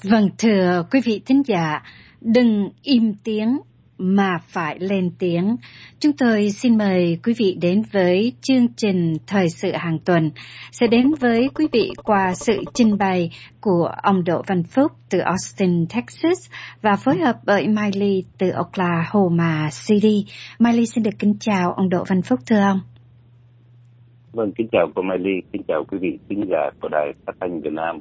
Vâng, thưa quý vị thính giả, đừng im tiếng mà phải lên tiếng. Chúng tôi xin mời quý vị đến với chương trình Thời sự hàng tuần, sẽ đến với quý vị qua sự trình bày của ông Đỗ Văn Phúc từ Austin, Texas và phối hợp bởi Miley từ Oklahoma City. Miley xin được kính chào ông Đỗ Văn Phúc, thưa ông. Vâng, kính chào cô Miley, kính chào quý vị thính giả của Đài Phát thanh Việt Nam.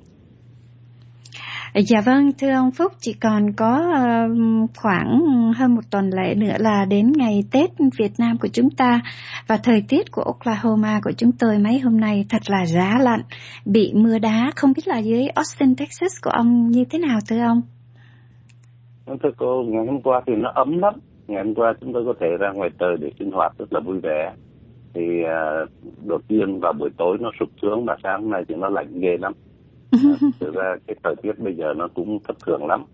Dạ vâng, thưa ông Phúc, chỉ còn có khoảng hơn một tuần lễ nữa là đến ngày Tết Việt Nam của chúng ta. Và thời tiết của Oklahoma của chúng tôi mấy hôm nay thật là giá lạnh, bị mưa đá. Không biết là dưới Austin, Texas của ông như thế nào thưa ông? Thưa cô, ngày hôm qua thì nó ấm lắm. Ngày hôm qua chúng tôi có thể ra ngoài trời để sinh hoạt rất là vui vẻ. Thì đột nhiên vào buổi tối nó sụt xuống và sáng hôm nay thì nó lạnh ghê lắm. Thực ra cái thời tiết bây giờ nó cũng thất thường lắm.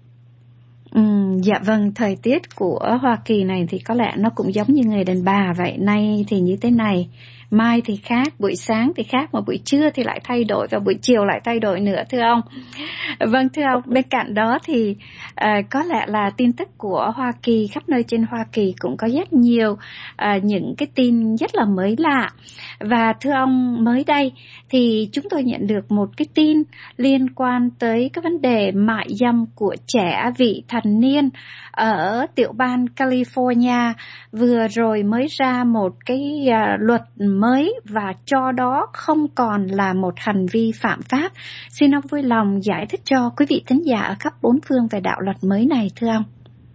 Dạ vâng, thời tiết của Hoa Kỳ này thì có lẽ nó cũng giống như người đàn bà vậy. Nay thì như thế này, mai thì khác, buổi sáng thì khác, mà buổi trưa thì lại thay đổi và buổi chiều lại thay đổi nữa thưa ông. Vâng thưa ông, bên cạnh đó thì có lẽ là tin tức của Hoa Kỳ, khắp nơi trên Hoa Kỳ cũng có rất nhiều những cái tin rất là mới lạ. Và thưa ông, mới đây thì chúng tôi nhận được một cái tin liên quan tới cái vấn đề mại dâm của trẻ vị thành niên ở tiểu bang California. Vừa rồi mới ra một cái luật mới và cho đó không còn là một hành vi phạm pháp. Xin ông vui lòng giải thích cho quý vị thính giả ở khắp bốn phương về đạo luật mới này thưa ông.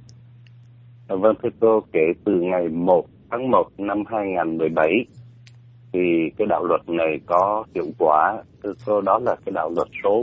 Vâng thưa cô, kể từ ngày 1 tháng 1 năm 2017 thì cái đạo luật này có hiệu quả. Thưa cô, đó là cái đạo luật số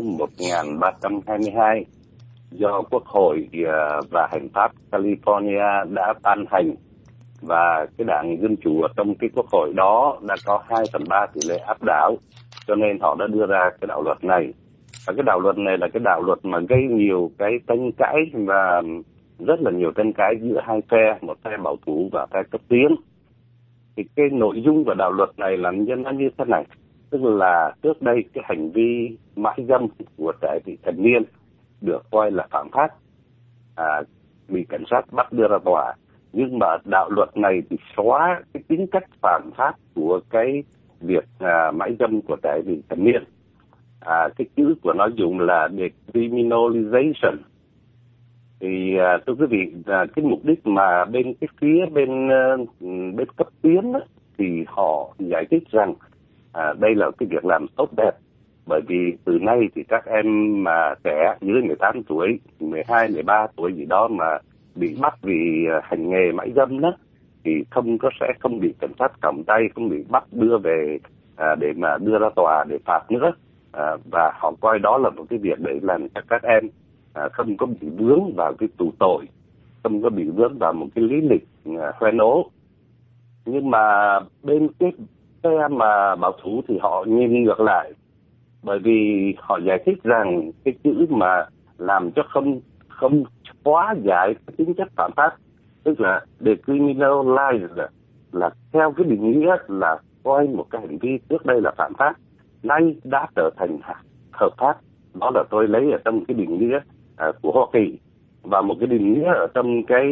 1322 do Quốc hội và Hành pháp California đã ban hành, và cái đảng Dân Chủ ở trong cái Quốc hội đó đã có 2/3 tỷ lệ áp đảo, cho nên họ đã đưa ra cái đạo luật này. Và cái đạo luật này là cái đạo luật mà gây nhiều cái tranh cãi và rất là nhiều tranh cãi giữa hai phe, một phe bảo thủ và phe cấp tiến. Thì cái nội dung của đạo luật này là nó như thế này, tức là trước đây cái hành vi mại dâm của trẻ vị thành niên được coi là phạm pháp, bị cảnh sát bắt đưa ra tòa. Nhưng mà đạo luật này thì xóa cái tính cách phạm pháp của cái việc mại dâm của trẻ vị thành niên. Cái chữ của nó dùng là decriminalization. Thì thưa quý vị, cái mục đích mà bên cái phía bên cấp tiến đó, thì họ giải thích rằng đây là cái việc làm tốt đẹp, bởi vì từ nay thì các em mà trẻ dưới 18 tuổi, 12, 13 tuổi gì đó mà bị bắt vì hành nghề mại dâm đó thì sẽ không bị cảnh sát còng tay, không bị bắt đưa về để mà đưa ra tòa để phạt nữa. Và họ coi đó là một cái việc để làm cho các em không có bị vướng vào cái tù tội, không có bị vướng vào một cái lý lịch hoen ố. Nhưng mà bên cái phe mà bảo thủ thì họ nhìn ngược lại, bởi vì họ giải thích rằng cái chữ mà làm cho không hóa giải cái tính chất phạm pháp, tức là decriminalize, là theo cái định nghĩa là coi một cái hành vi trước đây là phạm pháp nay đã trở thành hợp pháp. Đó là tôi lấy ở trong cái định nghĩa của Hoa Kỳ, và một cái định nghĩa ở trong cái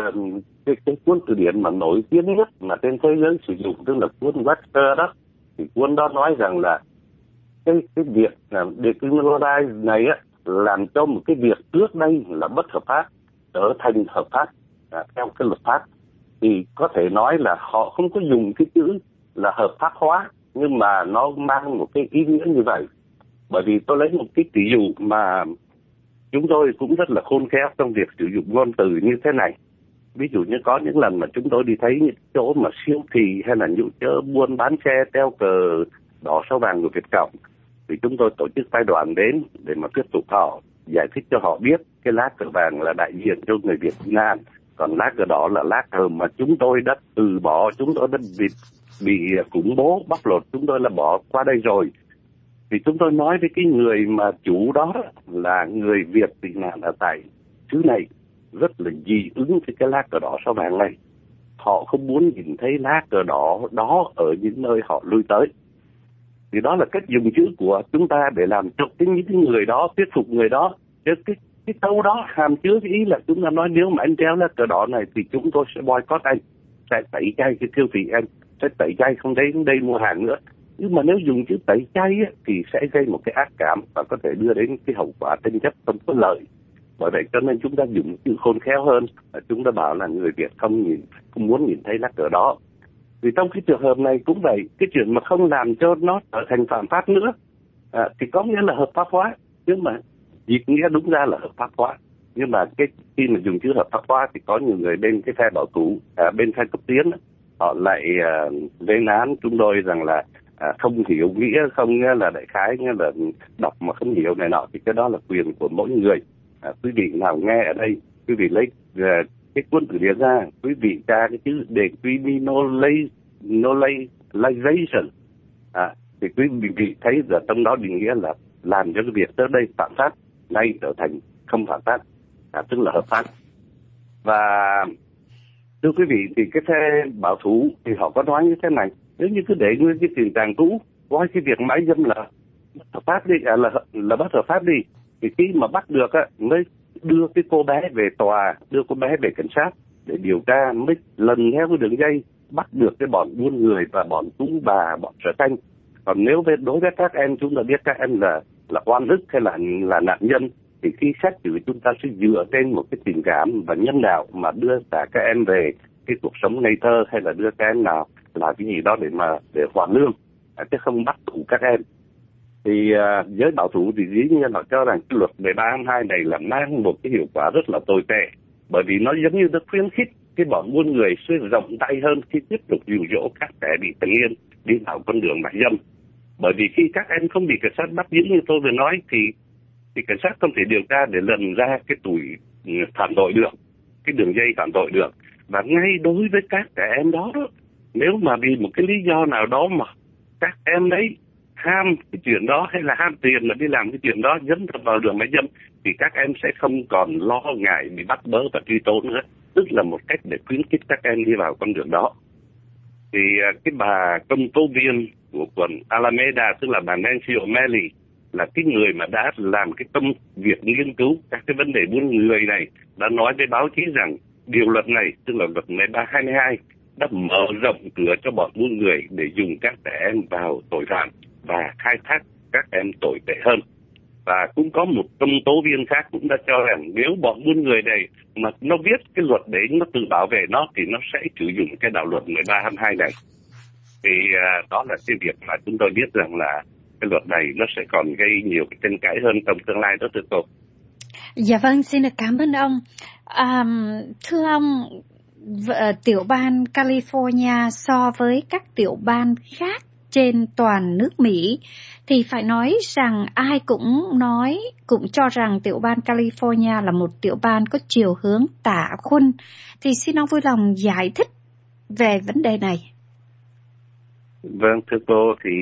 cuốn từ điển mà nổi tiếng nhất mà trên thế giới sử dụng, tức là cuốn Webster đó. Thì cuốn đó nói rằng là cái việc decriminalize này á, làm cho một cái việc trước đây là bất hợp pháp trở thành hợp pháp theo cái luật pháp. Thì có thể nói là họ không có dùng cái chữ là hợp pháp hóa, nhưng mà nó mang một cái ý nghĩa như vậy. Bởi vì tôi lấy một cái ví dụ mà chúng tôi cũng rất là khôn khéo trong việc sử dụng ngôn từ như thế này. Ví dụ như có những lần mà chúng tôi đi thấy những chỗ mà siêu thị hay là những chỗ buôn bán xe treo cờ đỏ sao vàng của Việt Cộng, thì chúng tôi tổ chức phái đoàn đến để mà thuyết phục họ, giải thích cho họ biết cái lá cờ vàng là đại diện cho người Việt Nam, còn lá cờ đỏ là lá cờ mà chúng tôi đã từ bỏ, chúng tôi đã bị khủng bố bóc lột, chúng tôi là bỏ qua đây rồi. Thì chúng tôi nói với cái người mà chủ đó là người Việt tị nạn ở tại xứ này rất là dị ứng với cái lá cờ đỏ sao vàng này. Họ không muốn nhìn thấy lá cờ đỏ đó ở những nơi họ lui tới. Thì đó là cách dùng chữ của chúng ta để làm cho những người đó, thuyết phục người đó Cái câu đó hàm chứa cái ý là chúng ta nói nếu mà anh treo lá cờ đỏ này thì chúng tôi sẽ boycott anh, sẽ tẩy chay cái siêu thị anh, sẽ tẩy chay không đến đây mua hàng nữa. Nhưng mà nếu dùng chữ tẩy chay thì sẽ gây một cái ác cảm và có thể đưa đến cái hậu quả tranh chấp không có lợi. Bởi vậy cho nên chúng ta dùng chữ khôn khéo hơn, chúng ta bảo là người Việt không muốn nhìn thấy lá cờ đó. Vì trong cái trường hợp này cũng vậy, cái chuyện mà không làm cho nó trở thành phạm pháp nữa thì có nghĩa là hợp pháp hóa, nhưng mà dịch nghĩa đúng ra là hợp pháp hóa. Nhưng mà khi mà dùng chữ hợp pháp hóa thì có nhiều người bên cái phe bảo thủ, bên phe cấp tiến, họ lại lên án chúng tôi rằng là không hiểu nghĩa, không nghĩa là đại khái nghĩa là đọc mà không hiểu này nọ, thì cái đó là quyền của mỗi người. Quý vị nào nghe ở đây, quý vị lấy cái cuốn từ điển ra, quý vị tra cái chữ decriminalization thì quý vị thấy là trong đó định nghĩa là làm cho cái việc tới đây phạm pháp nay trở thành không phạm pháp, tức là hợp pháp. Và thưa quý vị, thì cái phe bảo thủ thì họ có nói như thế này: nếu như cứ để nguyên cái tình trạng cũ, coi cái việc mãi dâm là hợp pháp đi, là bất hợp pháp đi, thì khi mà bắt được mới đưa cái cô bé về tòa, đưa cô bé về cảnh sát để điều tra, mới lần theo cái đường dây bắt được cái bọn buôn người và bọn tú bà, bọn sở tranh. Còn nếu đối với các em, chúng ta biết các em là oan ức hay là nạn nhân, thì khi xét xử chúng ta sẽ dựa trên một cái tình cảm và nhân đạo mà đưa cả các em về cái cuộc sống ngây thơ, hay là đưa các em nào làm cái gì đó để hoàn lương, chứ không bắt tù các em. Thì giới bảo thủ thì dĩ nhiên họ cho rằng cái luật 13/22 này là mang một cái hiệu quả rất là tồi tệ, bởi vì nó giống như nó khuyến khích cái bọn buôn người sẽ rộng tay hơn khi tiếp tục dụ dỗ các kẻ bị tình yên đi vào con đường mại dâm. Bởi vì khi các em không bị cảnh sát bắt giữ như tôi vừa nói thì cảnh sát không thể điều tra để lần ra cái tuổi phạm tội được, cái đường dây phạm tội được. Và ngay đối với các trẻ em đó, nếu mà vì một cái lý do nào đó mà các em đấy ham cái chuyện đó, hay là ham tiền mà đi làm cái chuyện đó, dấn thân vào đường mại dâm, thì các em sẽ không còn lo ngại bị bắt bớ và truy tố nữa. Tức là một cách để khuyến khích các em đi vào con đường đó. Thì cái bà công tố viên của quận Alameda, tức là bà Nancy O'Malley, là cái người mà đã làm cái công việc nghiên cứu các cái vấn đề buôn người này, đã nói với báo chí rằng điều luật này, tức là luật 13/22, đã mở rộng cửa cho bọn buôn người để dùng các trẻ em vào tội phạm và khai thác các em tồi tệ hơn. Và cũng có một công tố viên khác cũng đã cho rằng nếu bọn buôn người này mà nó viết cái luật để nó tự bảo vệ nó, thì nó sẽ sử dụng cái đạo luật 13/22 này. Thì đó là cái việc mà chúng tôi biết rằng là cái luật này nó sẽ còn gây nhiều cái tranh cãi hơn trong tương lai đó, thưa cô. Dạ vâng, xin được cảm ơn ông. Thưa ông, tiểu bang California so với các tiểu bang khác trên toàn nước Mỹ thì phải nói rằng ai cũng cho rằng tiểu bang California là một tiểu bang có chiều hướng tả khuân. Thì xin ông vui lòng giải thích về vấn đề này. Vâng, thưa cô, thì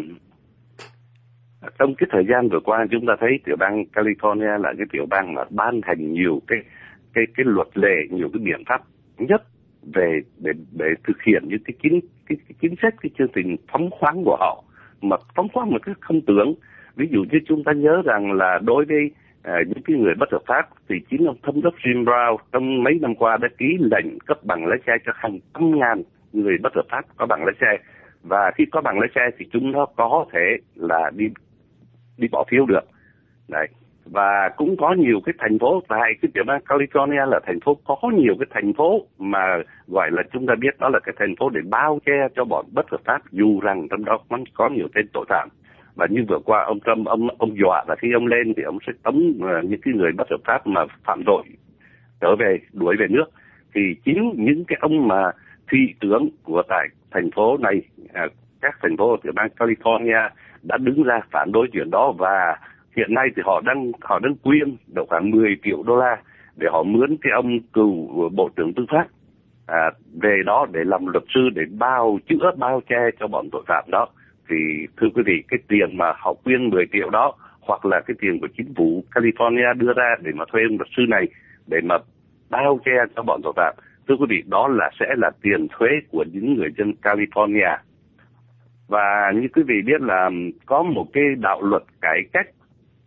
trong cái thời gian vừa qua chúng ta thấy tiểu bang California là cái tiểu bang mà ban hành nhiều cái luật lệ, nhiều cái biện pháp nhất về để thực hiện những cái chính sách, cái chương trình phóng khoáng của họ, mà phóng khoáng một cách không tưởng. Ví dụ như chúng ta nhớ rằng là đối với những cái người bất hợp pháp thì chính ông thống đốc Jim Brown trong mấy năm qua đã ký lệnh cấp bằng lái xe cho hàng trăm ngàn người bất hợp pháp có bằng lái xe. Và khi có bằng lái xe thì chúng nó có thể là đi bỏ phiếu được. Đấy. Và cũng có nhiều cái thành phố tại cái tiểu bang California là thành phố có nhiều cái thành phố mà gọi là chúng ta biết đó là cái thành phố để bao che cho bọn bất hợp pháp, dù rằng trong đó có nhiều tên tội phạm. Và như vừa qua ông Trump ông dọa là khi ông lên thì ông sẽ tống những cái người bất hợp pháp mà phạm tội trở về, đuổi về nước. Thì chính những cái ông mà thị trưởng của tại thành phố này, các thành phố ở tiểu bang California đã đứng ra phản đối chuyện đó, và hiện nay thì họ đang quyên độ khoảng 10 triệu đô la để họ mướn cái ông cựu bộ trưởng tư pháp về đó để làm luật sư để bao che cho bọn tội phạm đó. Thì thưa quý vị, cái tiền mà họ quyên 10 triệu đó, hoặc là cái tiền của chính phủ California đưa ra để mà thuê ông luật sư này để mà bao che cho bọn tội phạm, thưa quý vị, đó sẽ là tiền thuế của những người dân California. Và như quý vị biết là có một cái đạo luật cải cách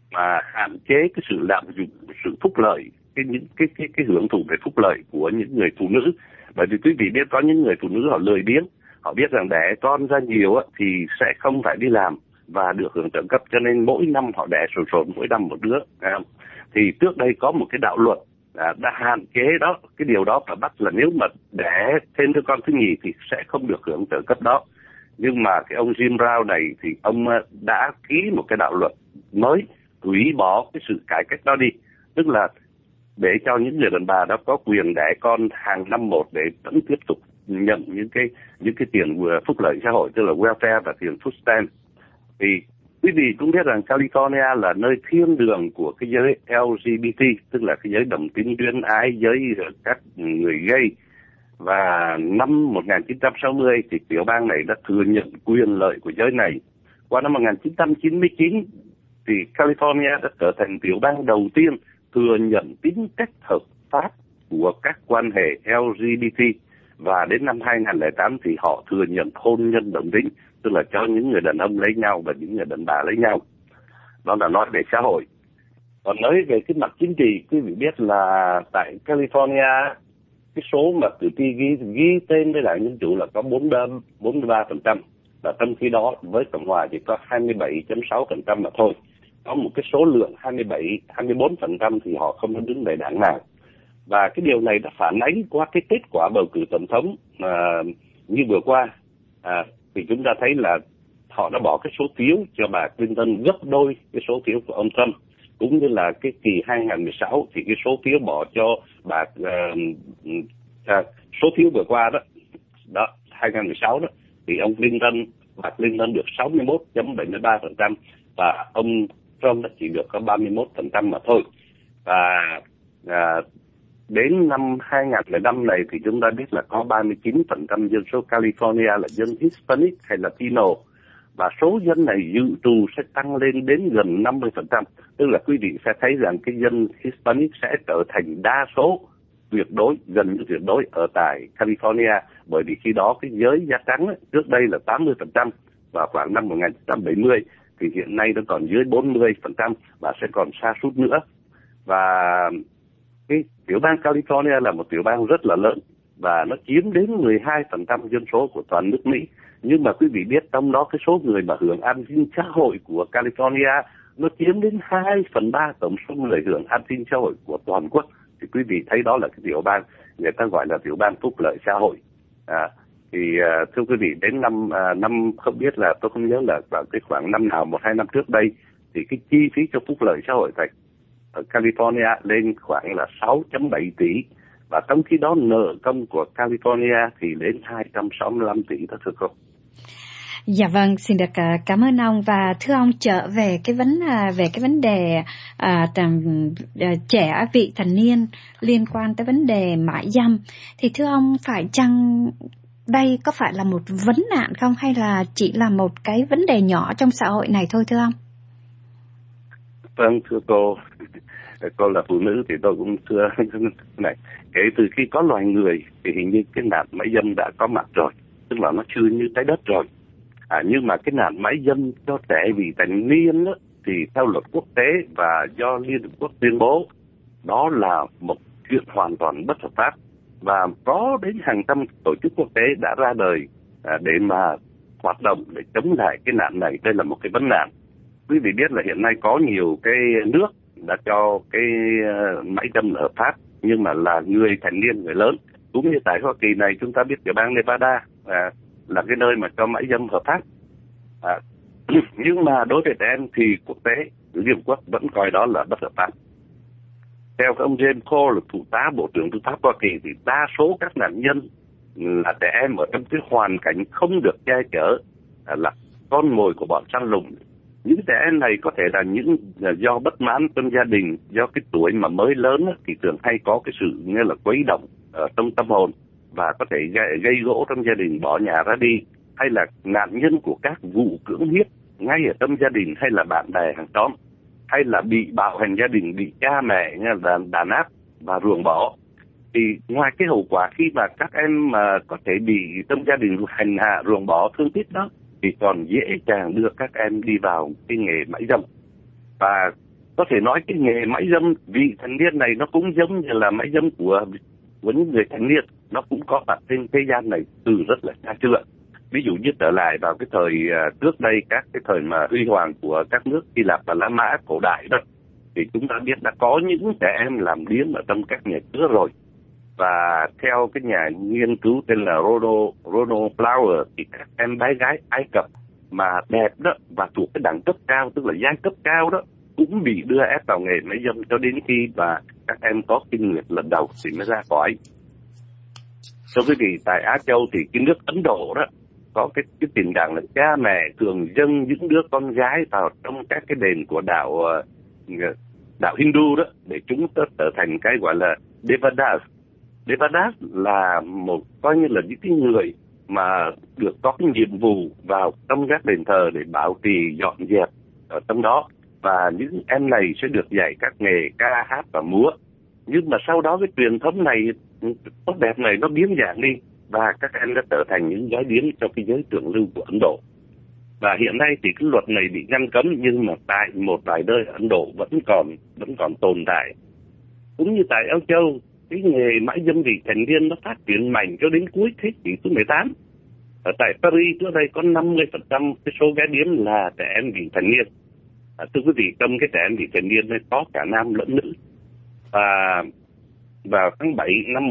mà hạn chế cái sự lạm dụng, sự phúc lợi, cái hưởng thụ về phúc lợi của những người phụ nữ. Bởi vì quý vị biết có những người phụ nữ họ lười biếng, họ biết rằng đẻ con ra nhiều thì sẽ không phải đi làm và được hưởng trợ cấp, cho nên mỗi năm họ đẻ sồn mỗi năm một đứa. Thì trước đây có một cái đạo luật đã hạn chế đó, cái điều đó và bắt là nếu mà đẻ thêm đứa con thứ nhì thì sẽ không được hưởng trợ cấp đó. Nhưng mà cái ông Jim Brown này thì ông đã ký một cái đạo luật mới hủy bỏ cái sự cải cách đó đi, tức là để cho những người đàn bà đó có quyền đẻ con hàng năm một để vẫn tiếp tục nhận những cái tiền phúc lợi xã hội, tức là welfare và tiền food stamp. Thì quý vị cũng biết rằng California là nơi thiên đường của cái giới LGBT, tức là cái giới đồng tính duyên ái, giới các người gay. Và năm 1960 thì tiểu bang này đã thừa nhận quyền lợi của giới này. Qua năm 1999 thì California đã trở thành tiểu bang đầu tiên thừa nhận tính cách hợp pháp của các quan hệ LGBT. Và đến năm 2008 thì họ thừa nhận hôn nhân đồng tính, tức là cho những người đàn ông lấy nhau và những người đàn bà lấy nhau. Đó là nói về xã hội. Còn nói về cái mặt chính trị, quý vị biết là tại California cái số mà cử tri ghi tên với Đảng Dân Chủ là có 43%, và trong khi đó với Cộng hòa chỉ có 27.6% mà thôi. Có một cái số lượng 24% thì họ không đứng về đảng nào. Và cái điều này đã phản ánh qua cái kết quả bầu cử tổng thống như vừa qua. Thì chúng ta thấy là họ đã bỏ cái số phiếu cho bà Clinton gấp đôi cái số phiếu của ông Trump. Cũng như là cái kỳ 2016 thì cái số phiếu bỏ cho bà số phiếu vừa qua đó 2016 đó thì bà Clinton được 61.73% và ông Trump chỉ được có 31% mà thôi. Và đến năm 2005 này thì chúng ta biết là có 39% dân số California là dân Hispanic hay Latino. Và số dân này dự trù sẽ tăng lên đến gần 50%. Tức là quý vị sẽ thấy rằng cái dân Hispanic sẽ trở thành đa số tuyệt đối, gần như tuyệt đối ở tại California. Bởi vì khi đó cái giới da trắng trước đây là 80%, và khoảng năm 1970 thì hiện nay nó còn dưới 40% và sẽ còn sa sút nữa. Và cái tiểu bang California là một tiểu bang rất là lớn và nó chiếm đến 12% dân số của toàn nước Mỹ. Nhưng mà quý vị biết trong đó cái số người mà hưởng an sinh xã hội của California nó chiếm đến 2/3 tổng số người hưởng an sinh xã hội của toàn quốc. Thì quý vị thấy đó là cái tiểu bang người ta gọi là tiểu bang phúc lợi xã hội. Thưa quý vị, đến năm không biết là tôi không nhớ là vào cái khoảng năm nào, 1-2 năm trước đây thì cái chi phí cho phúc lợi xã hội tại ở California lên khoảng là 6.7 tỷ. Và trong khi đó nợ công của California thì đến 265 tỷ đó thưa cô. Dạ vâng, xin được cảm ơn ông. Và thưa ông, trở về cái vấn đề trẻ vị thành niên liên quan tới vấn đề mại dâm, thì thưa ông, phải chăng đây có phải là một vấn nạn không, hay là chỉ là một cái vấn đề nhỏ trong xã hội này thôi thưa ông? Vâng, thưa cô là phụ nữ thì tôi cũng thưa này, kể từ khi có loài người thì hình như cái nạn mại dâm đã có mặt rồi, tức là nó chưa như trái đất rồi. Nhưng mà cái nạn mại dâm cho trẻ vị thành niên đó, thì theo luật quốc tế và do Liên Hợp Quốc tuyên bố đó là một chuyện hoàn toàn bất hợp pháp, và có đến hàng trăm tổ chức quốc tế đã ra đời để mà hoạt động để chống lại cái nạn này. Đây là một cái vấn nạn. Quý vị biết là hiện nay có nhiều cái nước đã cho cái mại dâm là hợp pháp, nhưng mà là người thành niên, người lớn. Cũng như tại Hoa Kỳ này, chúng ta biết tiểu bang Nevada là cái nơi mà cho mại dâm hợp pháp. Nhưng mà đối với trẻ em thì quốc tế, Liên Hợp Quốc vẫn coi đó là bất hợp pháp. Theo ông James Cole, thủ tá Bộ trưởng Tư pháp Hoa Kỳ, thì đa số các nạn nhân là trẻ em ở trong cái hoàn cảnh không được che chở, là con mồi của bọn săn lùng. Những trẻ em này có thể là những do bất mãn trong gia đình, do cái tuổi mà mới lớn thì thường hay có cái sự như là quấy động ở trong tâm hồn và có thể gây gỗ trong gia đình, bỏ nhà ra đi, hay là nạn nhân của các vụ cưỡng hiếp ngay ở trong gia đình, hay là bạn bè hàng xóm, hay là bị bạo hành gia đình, bị cha mẹ đàn áp và ruồng bỏ. Thì ngoài cái hậu quả khi mà các em mà có thể bị trong gia đình hành hạ, ruồng bỏ, thương tích đó, thì còn dễ dàng đưa các em đi vào cái nghề mại dâm. Và có thể nói cái nghề mãi dâm vị thành niên này nó cũng giống như là mãi dâm của những người thành niên, nó cũng có mặt trên thế gian này từ rất là xa xưa. Ví dụ như trở lại vào cái thời trước đây, các cái thời mà huy hoàng của các nước Hy Lạp và La Mã cổ đại đó, thì chúng ta biết đã có những trẻ em làm điếm ở trong các nhà chứa rồi. Và theo cái nhà nghiên cứu tên là Ronald Flower, thì các em bé gái Ai Cập mà đẹp đó và thuộc cái đẳng cấp cao, tức là giai cấp cao đó, cũng bị đưa ép vào nghề mãi dâm cho đến khi mà các em có kinh nguyệt lần đầu thì mới ra khỏi. Thưa quý vị, tại Á Châu thì cái nước Ấn Độ đó có cái tình trạng là cha mẹ thường dâng những đứa con gái vào trong các cái đền của đạo Hindu đó để chúng trở thành cái gọi là Devadas. Devadas là một coi như là những cái người mà được có cái nhiệm vụ vào trong các đền thờ để bảo trì dọn dẹp ở trong đó, và những em này sẽ được dạy các nghề ca hát và múa. Nhưng mà sau đó cái truyền thống này tốt đẹp này nó biến dạng đi, và các em đã trở thành những gái điếm trong cái giới thượng lưu của Ấn Độ. Và hiện nay thì cái luật này bị ngăn cấm, nhưng mà tại một vài nơi ở Ấn Độ vẫn còn tồn tại. Cũng như tại Âu Châu, cái nghề mãi dâm vị thành niên nó phát triển mạnh cho đến cuối thế kỷ thứ 18. Ở tại Paris trước đây có 50% cái số gái điếm là trẻ em vị thành niên. Thưa quý vị, trong cái trẻ em vị thành niên này có cả nam lẫn nữ. Và vào tháng 7 năm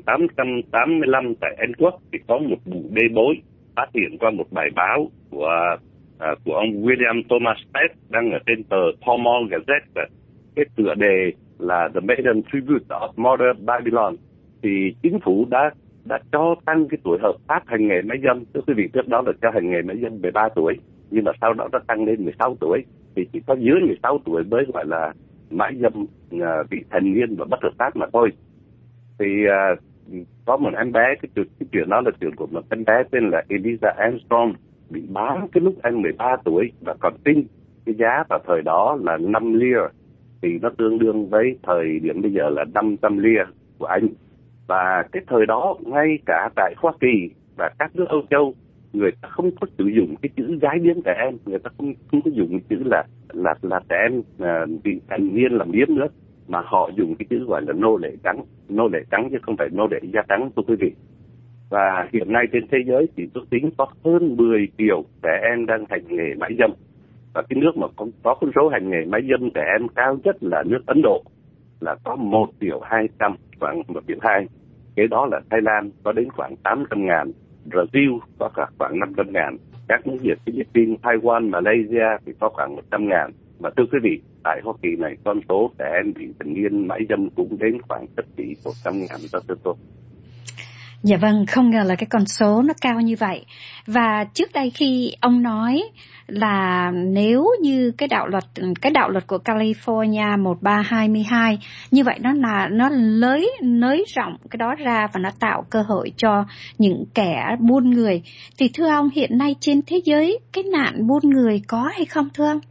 1885 tại Anh Quốc thì có một vụ bê bối phát hiện qua một bài báo của ông William Thomas Pett đăng ở trên tờ Pall Mall Gazette. Cái tựa đề là The Maiden Tribute of Modern Babylon. Thì chính phủ đã cho tăng cái tuổi hợp pháp hành nghề mãi dâm. Thưa quý vị, trước đó là cho hành nghề mãi dâm 13 tuổi, nhưng mà sau đó nó tăng lên 16 tuổi. Thì chỉ có dưới 16 tuổi mới gọi là mãi dâm vị thành niên và bất hợp pháp mà thôi. Thì có một em bé, cái chuyện đó là chuyện của một em bé tên là Eliza Armstrong, bị bán cái lúc anh 13 tuổi và còn tin cái giá vào thời đó là 5 lira, thì nó tương đương với thời điểm bây giờ là 500 lira của Anh. Và cái thời đó ngay cả tại Hoa Kỳ và các nước Âu Châu, người ta không có sử dụng cái chữ gái điếm trẻ em, người ta không có dùng chữ là trẻ em vị thành niên làm điếm nữa, mà họ dùng cái chữ gọi là nô lệ trắng chứ không phải nô lệ da trắng, thưa quý vị. Và hiện nay trên thế giới thì ước tính có hơn 10 triệu trẻ em đang hành nghề mãi dâm. Và cái nước mà có con số hành nghề mãi dâm trẻ em cao nhất là nước Ấn Độ, là có 1.200.000, khoảng 1.200.000. Cái đó là Thái Lan có đến khoảng 800.000, Brazil có khoảng 500.000, các nước Việt, Philippines, Taiwan, Malaysia thì có khoảng 100.000. Và thưa quý vị, tại Hoa Kỳ này con số trẻ em vị thành niên mãi dâm cũng đến khoảng tất tỷ 100.000 cho tôi. Dạ vâng, không ngờ là cái con số nó cao như vậy. Và trước đây khi ông nói là nếu như cái đạo luật của California 1322 như vậy nó nới rộng cái đó ra và nó tạo cơ hội cho những kẻ buôn người, thì thưa ông, hiện nay trên thế giới cái nạn buôn người có hay không thưa ông?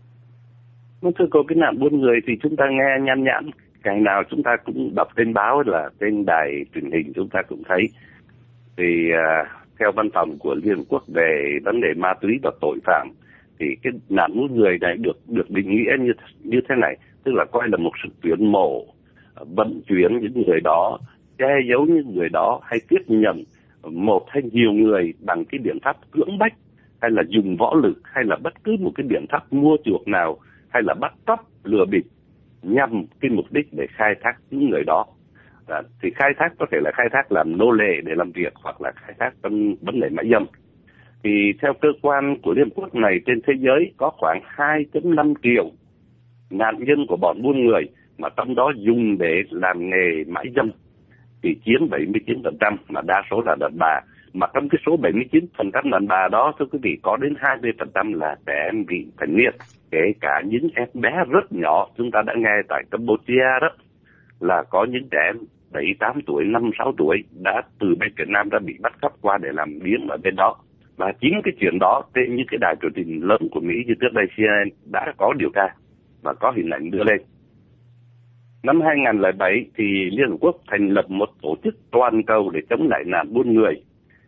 Thưa cô, cái nạn buôn người thì chúng ta nghe nhan nhãn, ngày nào chúng ta cũng đọc trên báo, là trên đài truyền hình chúng ta cũng thấy. Thì theo văn phòng của Liên Hợp Quốc về vấn đề ma túy và tội phạm, thì cái nạn buôn người này được định nghĩa như thế này, tức là coi là một sự tuyển mộ, vận chuyển những người đó, che giấu những người đó, hay tiếp nhận một hay nhiều người bằng cái biện pháp cưỡng bách, hay là dùng võ lực, hay là bất cứ một cái biện pháp mua chuộc nào, hay là bắt cóc, lừa bịp, nhằm cái mục đích để khai thác những người đó. Thì khai thác có thể là khai thác làm nô lệ để làm việc, hoặc là khai thác trong vấn đề mại dâm. Thì theo cơ quan của Liên Hợp Quốc này, trên thế giới có khoảng 2.5 triệu nạn nhân của bọn buôn người, mà trong đó dùng để làm nghề mại dâm thì chiếm 79%, mà đa số là đàn bà. Mà trong cái số 79% đàn bà đó, thưa quý vị, có đến 20% là trẻ em vị thành niên, kể cả những em bé rất nhỏ. Chúng ta đã nghe tại Campuchia đó, là có những trẻ em 7-8 tuổi, 5-6 tuổi đã từ bên Việt Nam đã bị bắt cóc qua để làm điếm ở bên đó. Và chính cái chuyện đó trên những cái đài truyền hình lớn của Mỹ như trước đây CNN đã có điều tra và có hình ảnh đưa lên. Năm 2007 thì Liên Hợp Quốc thành lập một tổ chức toàn cầu để chống lại nạn buôn người.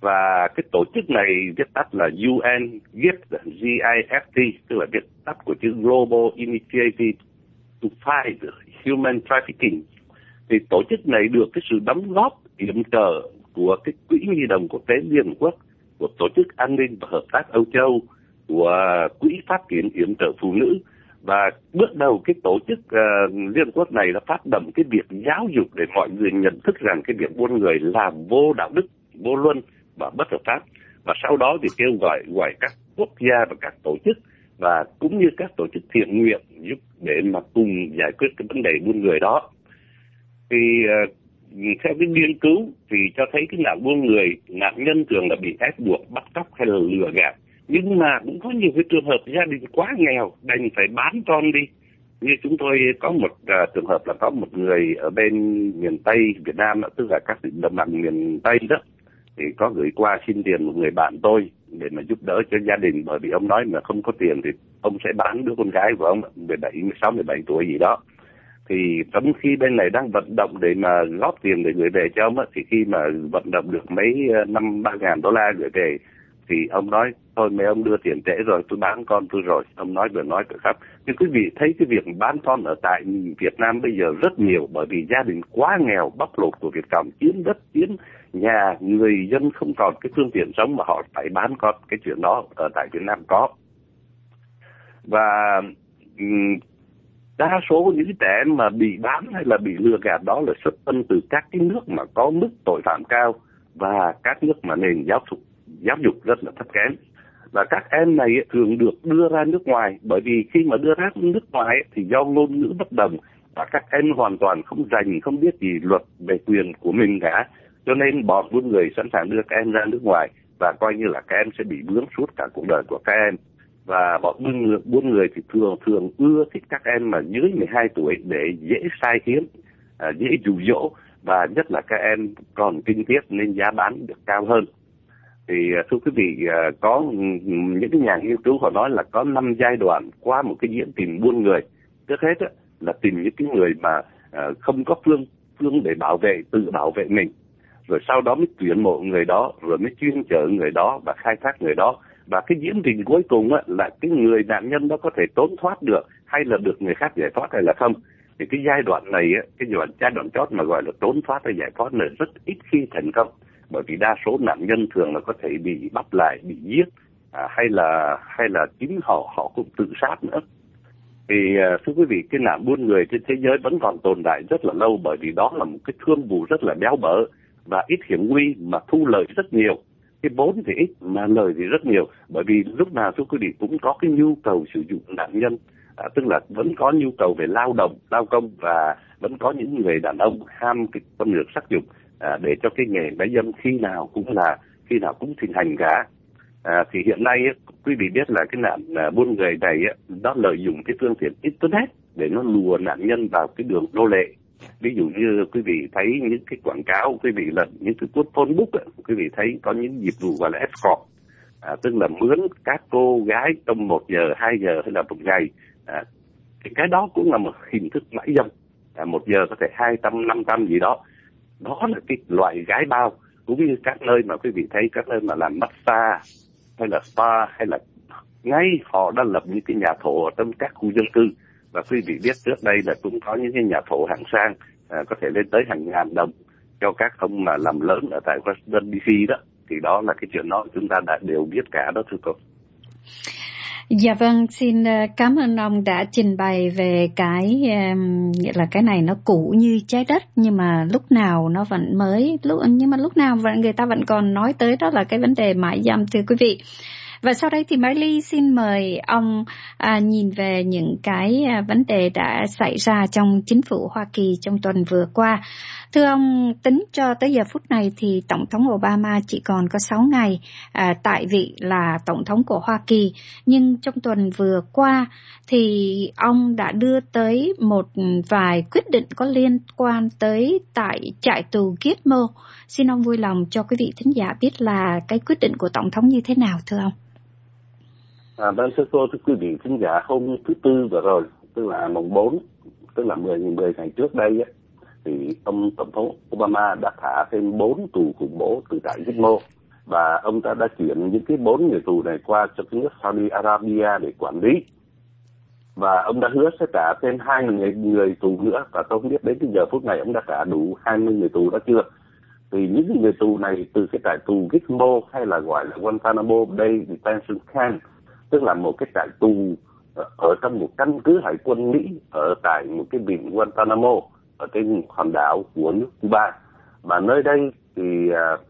Và cái tổ chức này viết tắt là UN GIFT, GIFT, tức là viết tắt của chữ Global Initiative to Fight Human Trafficking. Thì tổ chức này được cái sự đóng góp yểm trợ của cái Quỹ Nhi đồng Quốc tế Liên Hợp Quốc, của Tổ chức An ninh và Hợp tác Âu Châu, của Quỹ Phát triển yểm trợ phụ nữ. Và bước đầu cái tổ chức Liên Hợp Quốc này đã phát động cái việc giáo dục để mọi người nhận thức rằng cái việc buôn người là vô đạo đức, vô luân và bất hợp pháp. Và sau đó thì kêu gọi các quốc gia và các tổ chức và cũng như các tổ chức thiện nguyện giúp để mà cùng giải quyết cái vấn đề buôn người đó. Thì theo cái nghiên cứu thì cho thấy cái nạn buôn người, nạn nhân thường là bị ép buộc, bắt cóc hay là lừa gạt. Nhưng mà cũng có nhiều cái trường hợp gia đình quá nghèo đành phải bán con đi. Như chúng tôi có một trường hợp là có một người ở bên miền Tây Việt Nam, tức là các tỉnh đồng bằng miền Tây đó, thì có gửi qua xin tiền một người bạn tôi để mà giúp đỡ cho gia đình, bởi vì ông nói mà không có tiền thì ông sẽ bán đứa con gái của ông 17 tuổi gì đó. Thì trong khi bên này đang vận động để mà góp tiền để gửi về cho ông, thì khi mà vận động được mấy 5-3 ngàn đô la gửi về thì ông nói thôi mấy ông đưa tiền trễ rồi, tôi bán con tôi rồi. Ông nói vừa nói vừa khóc. Nhưng quý vị thấy cái việc bán con ở tại Việt Nam bây giờ rất nhiều, bởi vì gia đình quá nghèo, bóc lột của Việt Cộng, chiếm đất, chiếm nhà, người dân không còn cái phương tiện sống mà họ phải bán con. Cái chuyện đó ở tại Việt Nam có. Và đa số những trẻ em mà bị bán hay là bị lừa gạt đó là xuất thân từ các cái nước mà có mức tội phạm cao và các nước mà nền giáo dục rất là thấp kém. Và các em này thường được đưa ra nước ngoài, bởi vì khi mà đưa ra nước ngoài thì do ngôn ngữ bất đồng và các em hoàn toàn không biết gì luật về quyền của mình cả, cho nên bọn buôn người sẵn sàng đưa các em ra nước ngoài và coi như là các em sẽ bị bướng suốt cả cuộc đời của các em. Và bọn buôn người thì thường ưa thích các em mà dưới 12 tuổi để dễ sai khiến, dễ dụ dỗ, và nhất là các em còn kinh tiết nên giá bán được cao hơn. Thì thưa quý vị, có những cái nhà nghiên cứu họ nói là có 5 giai đoạn qua một cái diễn tìm buôn người. Trước hết là tìm những cái người mà không có phương để tự bảo vệ mình, rồi sau đó mới tuyển mộ người đó, rồi mới chuyên chở người đó và khai thác người đó. Và cái diễn trình cuối cùng là cái người nạn nhân đó có thể trốn thoát được hay là được người khác giải thoát hay là không. Thì cái giai đoạn này, giai đoạn chót mà gọi là trốn thoát hay giải thoát này rất ít khi thành công, bởi vì đa số nạn nhân thường là có thể bị bắt lại, bị giết, hay là chính họ cũng tự sát nữa. Thì thưa quý vị, cái nạn buôn người trên thế giới vẫn còn tồn tại rất là lâu, bởi vì đó là một cái thương vụ rất là béo bở và ít hiểm nguy mà thu lợi rất nhiều. Cái vốn thì ít mà lời thì rất nhiều, bởi vì lúc nào thưa quý vị cũng có cái nhu cầu sử dụng nạn nhân, tức là vẫn có nhu cầu về lao công, và vẫn có những người đàn ông ham cái con ngựa sắc dục để cho cái nghề bán dâm khi nào cũng thịnh hành cả. Thì hiện nay quý vị biết là cái nạn buôn người này nó lợi dụng cái phương tiện internet để nó lùa nạn nhân vào cái đường nô lệ. Ví dụ như quý vị thấy những cái quảng cáo, quý vị là những cái cuốn phone book, quý vị thấy có những dịch vụ gọi là escort, tức là mướn các cô gái trong 1 giờ, 2 giờ hay là một ngày. Thì cái đó cũng là một hình thức mại dâm. 1 giờ có thể 200, 500 gì đó. Đó là cái loại gái bao, cũng như các nơi mà quý vị thấy, các nơi mà làm massage hay là spa, hay là ngay họ đã lập những cái nhà thổ ở trong các khu dân cư. Và quý vị biết trước đây là cũng có những cái nhà thổ hạng sang có thể lên tới hàng ngàn đồng cho các ông mà làm lớn ở tại Washington DC đó. Thì đó là cái chuyện đó chúng ta đều biết cả đó thưa cô. Dạ vâng, xin cảm ơn ông đã trình bày về cái nghĩa là cái này nó cũ như trái đất, nhưng mà lúc nào nó vẫn mới, nhưng mà lúc nào người ta vẫn còn nói tới, đó là cái vấn đề mại dâm thưa quý vị. Và sau đây thì Mai Ly xin mời ông nhìn về những cái vấn đề đã xảy ra trong chính phủ Hoa Kỳ trong tuần vừa qua. Thưa ông, tính cho tới giờ phút này thì Tổng thống Obama chỉ còn có 6 ngày tại vị là Tổng thống của Hoa Kỳ. Nhưng trong tuần vừa qua thì ông đã đưa tới một vài quyết định có liên quan tới tại trại tù Gitmo. Xin ông vui lòng cho quý vị thính giả biết là cái quyết định của Tổng thống như thế nào thưa ông? Vâng thưa cô, thưa quý vị khán giả, hôm thứ Tư vừa rồi, tức là mùng 4, tức là 10 ngày trước đây thì ông Tổng thống Obama đã thả thêm 4 tù khủng bố từ trại Gitmo. và ông ta đã chuyển những cái 4 người tù này qua cho cái nước Saudi Arabia để quản lý. Và ông đã hứa sẽ trả thêm 2 người tù nữa, và tôi không biết đến cái giờ phút này ông đã trả đủ 20 người tù đó chưa. Thì những người tù này từ cái trại tù Gizmo hay là gọi là Guantanamo Bay Detention Camp, tức là một cái trại tù ở trong một căn cứ hải quân Mỹ ở tại một cái vịnh Guantanamo ở trên hòn đảo của nước Cuba. Và nơi đây thì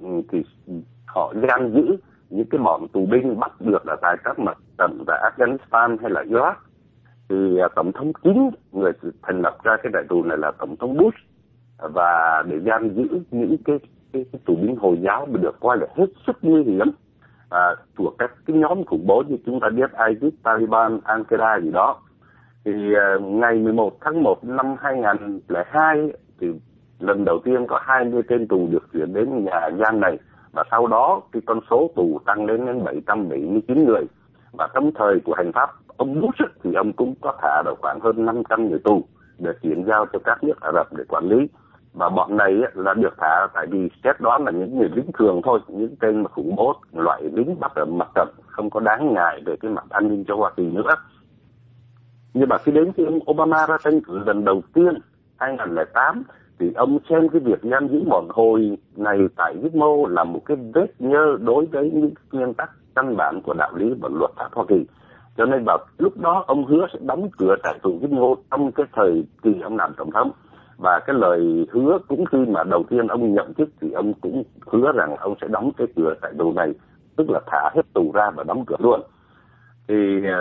họ giam giữ những cái bọn tù binh bắt được ở tại các mặt trận tại Afghanistan hay là Iraq. Thì tổng thống chính người thành lập ra cái trại tù này là tổng thống Bush, và để giam giữ những cái tù binh Hồi giáo mà được coi là hết sức nguy hiểm thuộc các cái nhóm khủng bố như chúng ta biết ISIS, Taliban, Al-Qaeda gì đó. Thì ngày 11 tháng 1 năm 2002 thì lần đầu tiên có 20 tên tù được chuyển đến nhà giam này, và sau đó cái con số tù tăng lên đến 779 người. Và trong thời của hành pháp ông Bush thì ông cũng có thả được khoảng hơn 500 người tù để chuyển giao cho các nước Ả Rập để quản lý. Và bọn này là được thả tại vì xét đoán là những người lính thường thôi, những tên mà khủng bố, loại lính bắt ở mặt trận, không có đáng ngại về cái mặt an ninh cho Hoa Kỳ nữa. Nhưng mà khi đến khi ông Obama ra tranh cử lần đầu tiên 2008 thì ông xem cái việc giam giữ bọn Hồi này tại Gizmo là một cái vết nhơ đối với những nguyên tắc căn bản của đạo lý và luật pháp Hoa Kỳ. Cho nên vào lúc đó ông hứa sẽ đóng cửa trại tù Gizmo trong cái thời kỳ ông làm tổng thống. Và cái lời hứa cũng khi mà đầu tiên ông nhậm chức thì ông cũng hứa rằng ông sẽ đóng cái cửa trại tù này, tức là thả hết tù ra và đóng cửa luôn. Thì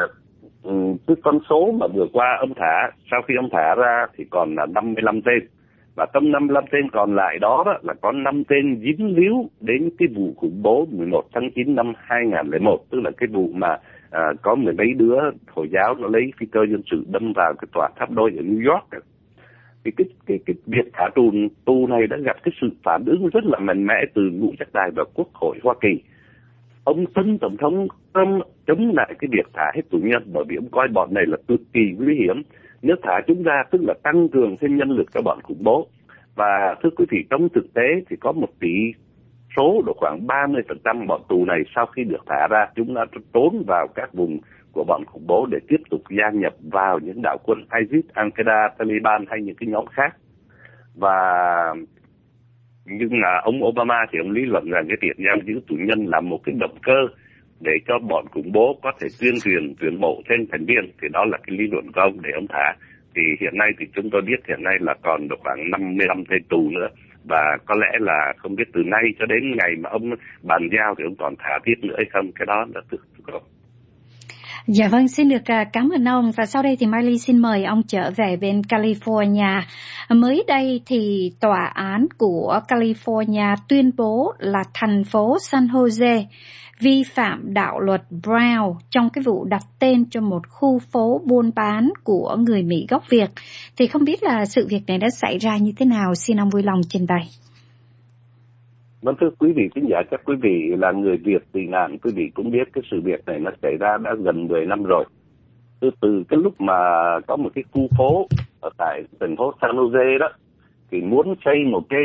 cái con số mà vừa qua ông thả, sau khi ông thả ra thì còn là 55 tên. Và trong 55 tên còn lại đó là có 5 tên dính líu đến cái vụ khủng bố 11 tháng 9 năm 2001, tức là cái vụ mà có mười mấy đứa Hồi giáo nó lấy phi cơ dân sự đâm vào cái tòa tháp đôi ở New York. Thì cái việc thả tù này đã gặp cái sự phản ứng rất là mạnh mẽ từ ngũ giác đài và Quốc hội Hoa Kỳ. Ông tân tổng thống chống lại cái việc thả hết tù nhân, bởi vì ông coi bọn này là cực kỳ nguy hiểm. Nếu thả chúng ra tức là tăng cường thêm nhân lực cho bọn khủng bố. Và thưa quý vị, trong thực tế thì có một tỷ số độ khoảng 30% bọn tù này sau khi được thả ra, chúng đã trốn vào các vùng của bọn khủng bố để tiếp tục gia nhập vào những đạo quân ISIS, Al-Qaeda, Taliban hay những cái nhóm khác. Nhưng ông Obama thì ông lý luận rằng cái việc giam giữ tù nhân là một cái động cơ để cho bọn khủng bố có thể tuyển mộ thêm thành viên. Thì đó là cái lý luận của ông để ông thả. Thì hiện nay thì chúng tôi biết hiện nay là còn được khoảng 55 tên tù nữa. Và có lẽ là không biết từ nay cho đến ngày mà ông bàn giao thì ông còn thả tiếp nữa hay không. Cái đó là tự không. Dạ vâng, xin được cảm ơn ông. Và sau đây thì Mai Ly xin mời ông trở về bên California. Mới đây thì tòa án của California tuyên bố là thành phố San Jose vi phạm đạo luật Brown trong cái vụ đặt tên cho một khu phố buôn bán của người Mỹ gốc Việt. Thì không biết là sự việc này đã xảy ra như thế nào, xin ông vui lòng trình bày. Vâng, thưa quý vị khán giả, các quý vị là người Việt tị nạn, quý vị cũng biết cái sự việc này nó xảy ra đã gần 10 năm rồi. Từ cái lúc mà có một cái khu phố ở tại thành phố San Jose đó, thì muốn xây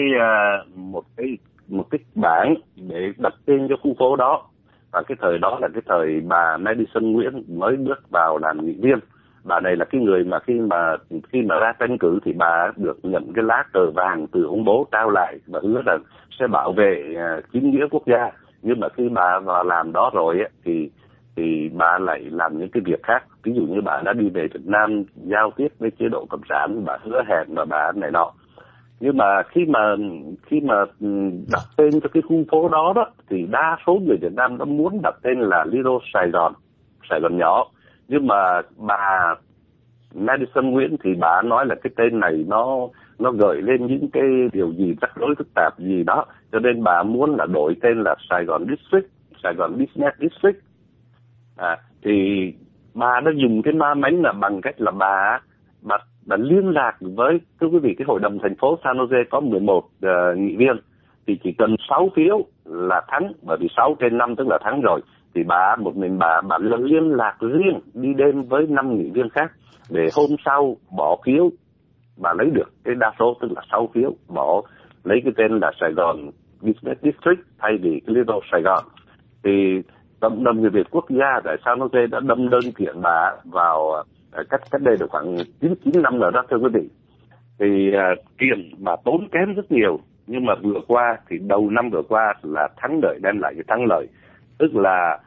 một cái bảng để đặt tên cho khu phố đó. Và cái thời đó là cái thời bà Madison Nguyễn mới bước vào làm nghị viên. Bà này là cái người mà khi mà ra tranh cử thì bà được nhận cái lá cờ vàng từ ông bố trao lại và hứa rằng sẽ bảo vệ chính nghĩa quốc gia. Nhưng mà khi bà vào làm đó rồi ấy, thì bà lại làm những cái việc khác. Ví dụ như bà đã đi về Việt Nam giao tiếp với chế độ cộng sản, bà hứa hẹn và bà này nọ. Nhưng mà khi mà đặt tên cho cái khu phố đó thì đa số người Việt Nam đã muốn đặt tên là Little Sài Gòn nhỏ. Nhưng mà bà Madison Nguyễn thì bà nói là cái tên này nó gợi lên những cái điều gì rắc rối phức tạp gì đó, cho nên bà muốn là đổi tên là Sài Gòn District, Sài Gòn Business District. Thì bà đã dùng cái ma mánh là bằng cách là bà liên lạc với, thưa quý vị, cái hội đồng thành phố San Jose có 11 nghị viên, thì chỉ cần 6 phiếu là thắng, bởi vì 6 trên 5 tức là thắng rồi. Thì một mình bà liên lạc riêng đi đêm với 5 nghị viên khác để hôm sau bỏ phiếu, bà lấy được cái đa số tức là 6 phiếu, lấy cái tên là Sài Gòn Business District thay vì cái Little Sài Gòn. Thì cộng đồng người Việt quốc gia tại San Jose đã đâm đơn kiện bà vào cách đây được khoảng 9 năm rồi đó thưa quý vị. Thì kiện mà tốn kém rất nhiều, nhưng mà vừa qua thì đầu năm vừa qua là thắng lợi, đem lại cái thắng lợi, tức là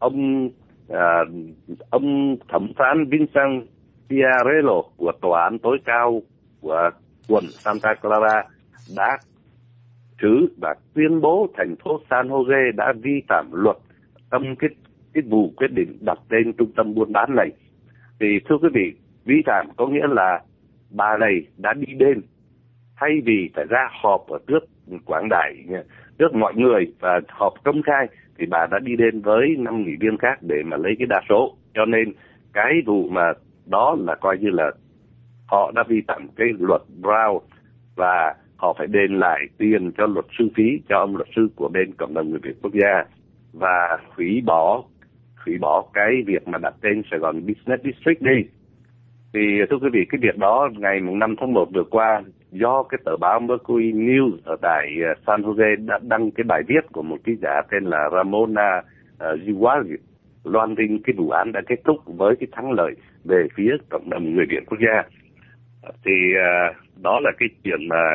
ông thẩm phán Vincent Chiarello của tòa án tối cao của quận Santa Clara đã trữ và tuyên bố thành phố San Jose đã vi phạm luật trong cái vụ quyết định đặt tên trung tâm buôn bán này. Thì thưa quý vị, vi phạm có nghĩa là bà này đã đi đêm, thay vì phải ra họp ở trước quảng đài, trước mọi người và họp công khai, thì bà đã đi đêm với 5 nghị viên khác để mà lấy cái đa số. Cho nên cái vụ mà đó là coi như là họ đã vi phạm cái luật Brown, và họ phải đền lại tiền cho luật sư phí cho ông luật sư của bên cộng đồng người Việt quốc gia, và hủy bỏ cái việc mà đặt tên Sài Gòn Business District đi. Thì thưa quý vị, cái việc đó ngày 5 tháng 1 vừa qua, do cái tờ báo Mercury News ở tại San Jose đã đăng cái bài viết của một ký giả tên là Ramona Ziwagi loan tin cái vụ án đã kết thúc với cái thắng lợi về phía cộng đồng người Việt quốc gia. Thì đó là cái chuyện mà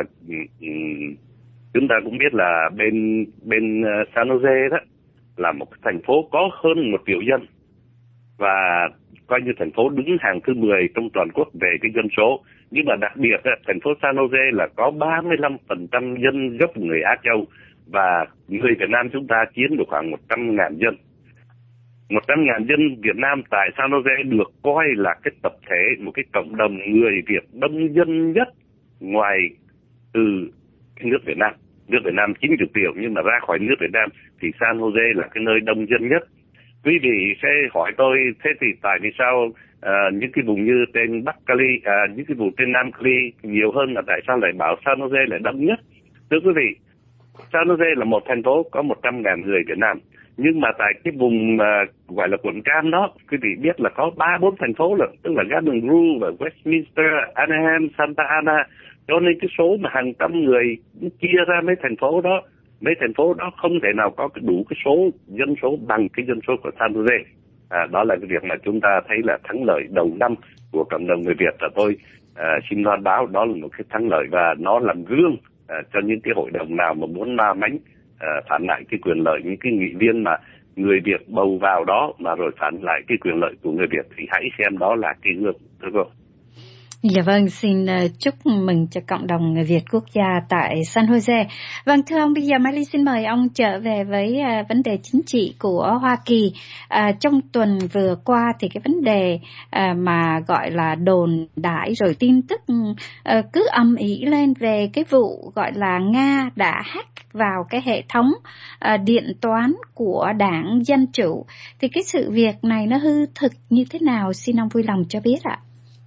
chúng ta cũng biết là bên San Jose đó là một thành phố có hơn 1 triệu dân, và coi như thành phố đứng hàng thứ 10 trong toàn quốc về cái dân số. Nhưng mà đặc biệt thành phố San Jose là có 35% dân gốc người Á Châu, và người Việt Nam chúng ta chiếm được khoảng 100.000 dân. 100.000 dân Việt Nam tại San Jose được coi là cái tập thể, một cái cộng đồng người Việt đông dân nhất ngoài từ nước Việt Nam. Nước Việt Nam 90 triệu, nhưng mà ra khỏi nước Việt Nam thì San Jose là cái nơi đông dân nhất. Quý vị sẽ hỏi tôi, thế thì tại vì sao những cái vùng như trên Bắc Cali, những cái vùng trên Nam Cali nhiều hơn, là tại sao lại bảo San Jose lại đông nhất? Thưa quý vị, San Jose là một thành phố có 100.000 người Việt Nam, nhưng mà tại cái vùng gọi là quận Cam đó, quý vị biết là có 3-4 thành phố là, tức là Garden Grove và Westminster, Anaheim, Santa Ana. Cho nên cái số mà hàng trăm người chia ra mấy thành phố đó không thể nào có đủ cái số dân số bằng cái dân số của San Jose. Đó là cái việc mà chúng ta thấy là thắng lợi đầu năm của cộng đồng người Việt, và tôi xin loan báo đó là một cái thắng lợi, và nó làm gương cho những cái hội đồng nào mà muốn ma mánh phản lại cái quyền lợi những cái nghị viên mà người Việt bầu vào đó, mà rồi phản lại cái quyền lợi của người Việt, thì hãy xem đó là cái gương, đúng không? Dạ vâng, xin chúc mừng cho cộng đồng người Việt quốc gia tại San Jose. Vâng, thưa ông, bây giờ Mai Ly xin mời ông trở về với vấn đề chính trị của Hoa Kỳ. Trong tuần vừa qua thì cái vấn đề mà gọi là đồn đại rồi tin tức cứ ầm ĩ lên về cái vụ gọi là Nga đã hack vào cái hệ thống điện toán của Đảng Dân Chủ. Thì cái sự việc này nó hư thực như thế nào? Xin ông vui lòng cho biết ạ.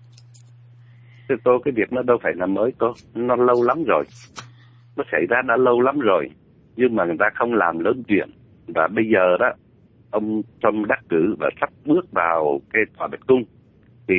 Thưa cô, cái việc nó đâu phải là mới cô, nó lâu lắm rồi, nó xảy ra đã lâu lắm rồi, nhưng mà người ta không làm lớn chuyện. Và bây giờ đó, ông Trump đắc cử và sắp bước vào cái tòa Bạch Cung, thì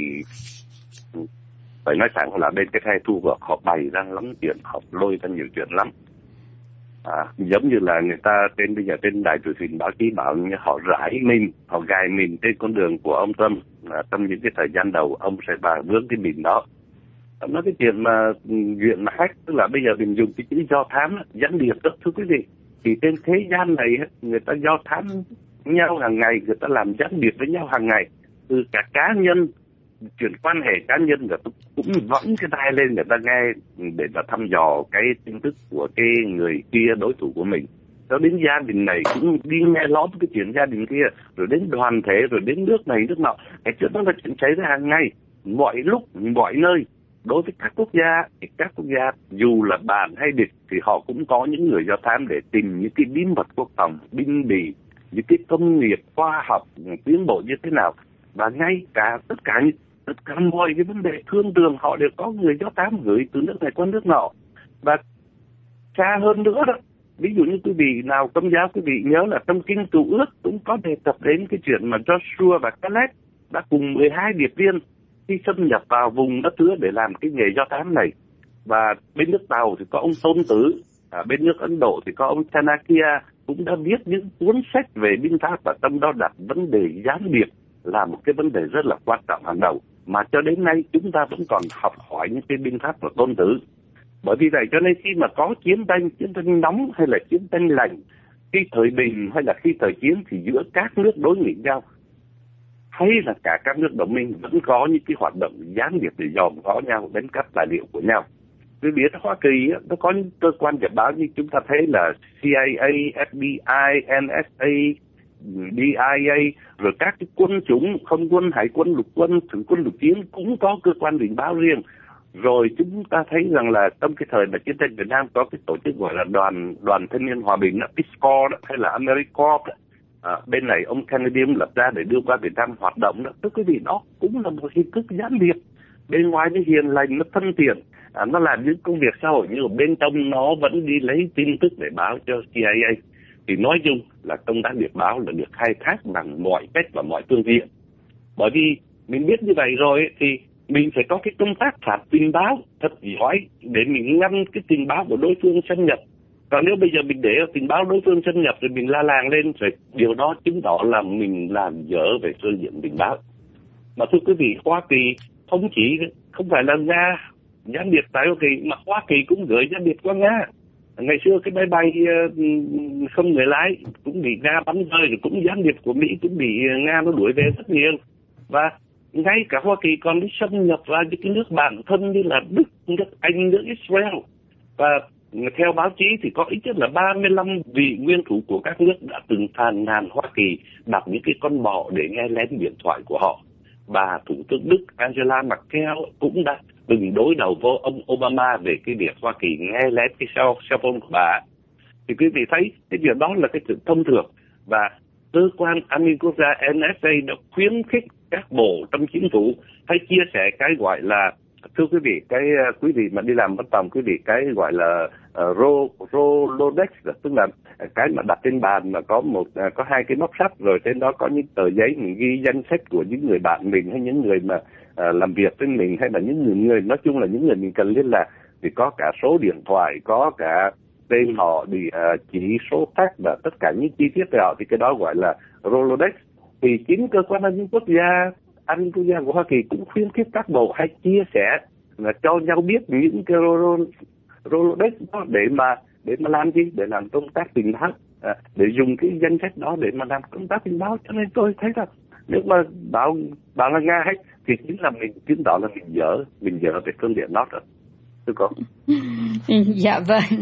phải nói thẳng là bên cái phe thu vực họ bày ra lắm chuyện, họ lôi ra nhiều chuyện lắm. Giống như là người ta bây giờ trên đài truyền hình báo chí bảo như họ họ gài mìn trên con đường của ông Trump. Trong những cái thời gian đầu ông sẽ vướng cái mìn đó. Nói cái chuyện mà hack, tức là bây giờ mình dùng cái chữ do thám gián điệp đó, thưa quý vị, thì trên thế gian này người ta do thám nhau hàng ngày, người ta làm gián điệp với nhau hàng ngày, từ cả cá nhân, chuyện quan hệ cá nhân, người ta cũng võng cái tai lên người ta nghe để mà thăm dò cái tin tức của cái người kia, đối thủ của mình. Cho đến gia đình này cũng đi nghe lóm cái chuyện gia đình kia, rồi đến đoàn thể, rồi đến nước này nước nọ. Cái chuyện đó là chuyện xảy ra hàng ngày, mọi lúc, mọi nơi. Đối với các quốc gia, thì các quốc gia dù là bạn hay địch thì họ cũng có những người do thám để tìm những cái bí mật quốc phòng, binh bì, những cái công nghiệp khoa học tiến bộ như thế nào. Và ngay cả tất cả mọi cái vấn đề thương trường họ đều có người do thám gửi từ nước này qua nước nọ. Và xa hơn nữa đó, ví dụ như quý vị nào Công giáo, quý vị nhớ là trong Kinh Cựu Ước cũng có đề cập đến cái chuyện mà Joshua và Caleb đã cùng 12 điệp viên khi xâm nhập vào vùng đất hứa để làm cái nghề do thám này. Và bên nước Tàu thì có ông Tôn Tử, Bên nước Ấn Độ thì có ông Chanakya cũng đã viết những cuốn sách về binh pháp, và trong đó đặt vấn đề gián điệp là một cái vấn đề rất là quan trọng hàng đầu, mà cho đến nay chúng ta vẫn còn học hỏi những cái binh pháp của Tôn Tử. Bởi vì vậy cho nên khi mà có chiến tranh nóng hay là chiến tranh lạnh, khi thời bình hay là khi thời chiến, thì giữa các nước đối nghịch nhau hay là cả các nước đồng minh vẫn có những cái hoạt động gián điệp để dòm ngó nhau, đánh cắp tài liệu của nhau. Vì biết Hoa Kỳ nó có những cơ quan nhật báo như chúng ta thấy là CIA, FBI, NSA, DIA, rồi các cái quân chủng, không quân, hải quân, lục quân, thủy quân, lục chiến cũng có cơ quan tình báo riêng. Rồi chúng ta thấy rằng là trong cái thời mà chiến tranh Việt Nam có cái tổ chức gọi là đoàn thanh niên hòa bình, Peace Corps hay là AmeriCorps. Bên này ông Kennedy lập ra để đưa qua Việt Nam hoạt động đó. Thưa quý vị, đó cũng là một hình thức gián điệp. Bên ngoài nó hiền lành, nó thân thiện, nó làm những công việc xã hội, nhưng ở bên trong nó vẫn đi lấy tin tức để báo cho CIA. Thì nói chung là công tác điệp báo là được khai thác bằng mọi cách và mọi phương diện. Bởi vì mình biết như vậy rồi thì mình phải có cái công tác phạt tình báo thật giỏi để mình ngăn cái tình báo của đối phương xâm nhập. Còn nếu bây giờ mình để tình báo đối phương xâm nhập rồi mình la làng lên, rồi điều đó chứng tỏ là mình làm dở về phương diện tình báo. Mà thưa quý vị, Hoa Kỳ không phải là Nga gián điệp tại Hoa Kỳ, mà Hoa Kỳ cũng gửi gián điệp qua Nga. Ngày xưa cái máy bay không người lái cũng bị Nga bắn rơi, rồi cũng gián điệp của Mỹ cũng bị Nga nó đuổi về rất nhiều. Và ngay cả Hoa Kỳ còn đi xâm nhập vào những cái nước bạn thân như là Đức, nước Anh, nước Israel. Và theo báo chí thì có ít nhất là 35 vị nguyên thủ của các nước đã từng phàn nàn Hoa Kỳ đặt những cái con bò để nghe lén điện thoại của họ. Bà Thủ tướng Đức Angela Merkel cũng đã từng đối đầu với ông Obama về cái việc Hoa Kỳ nghe lén cái cell phone của bà. Thì quý vị thấy cái việc đó là cái sự thông thường, và cơ quan an ninh quốc gia NSA đã khuyến khích các bộ trong chính phủ hãy chia sẻ cái gọi là, thưa quý vị, cái quý vị mà đi làm văn phòng, quý vị, cái gọi là Rolodex, tức là cái mà đặt trên bàn mà có hai cái móc sắt, rồi trên đó có những tờ giấy mình ghi danh sách của những người bạn mình, hay những người mà làm việc với mình, hay là những người nói chung là những người mình cần liên lạc, thì có cả số điện thoại, có cả tên họ, chỉ số fax và tất cả những chi tiết về họ, thì cái đó gọi là Rolodex. Thì chính cơ quan an ninh quốc gia của Hoa Kỳ cũng khuyến khích các bộ hãy chia sẻ và cho nhau biết những cái Rolodex đó để mà làm gì, để làm công tác tình báo, để dùng cái danh sách đó để mà làm công tác tình báo. Cho nên tôi thấy là nếu mà bảo là Nga hết thì chính là mình chứng tỏ là mình dở về phương diện đó rồi, thưa cô. Dạ vâng,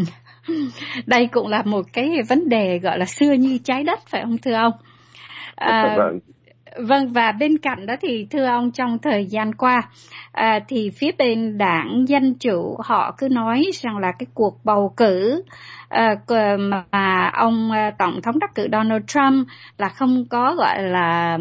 đây cũng là một cái vấn đề gọi là xưa như trái đất, phải không thưa ông? Vâng, và bên cạnh đó thì thưa ông, trong thời gian qua thì phía bên đảng Dân Chủ họ cứ nói rằng là cái cuộc bầu cử mà ông Tổng thống đắc cử Donald Trump là không có gọi là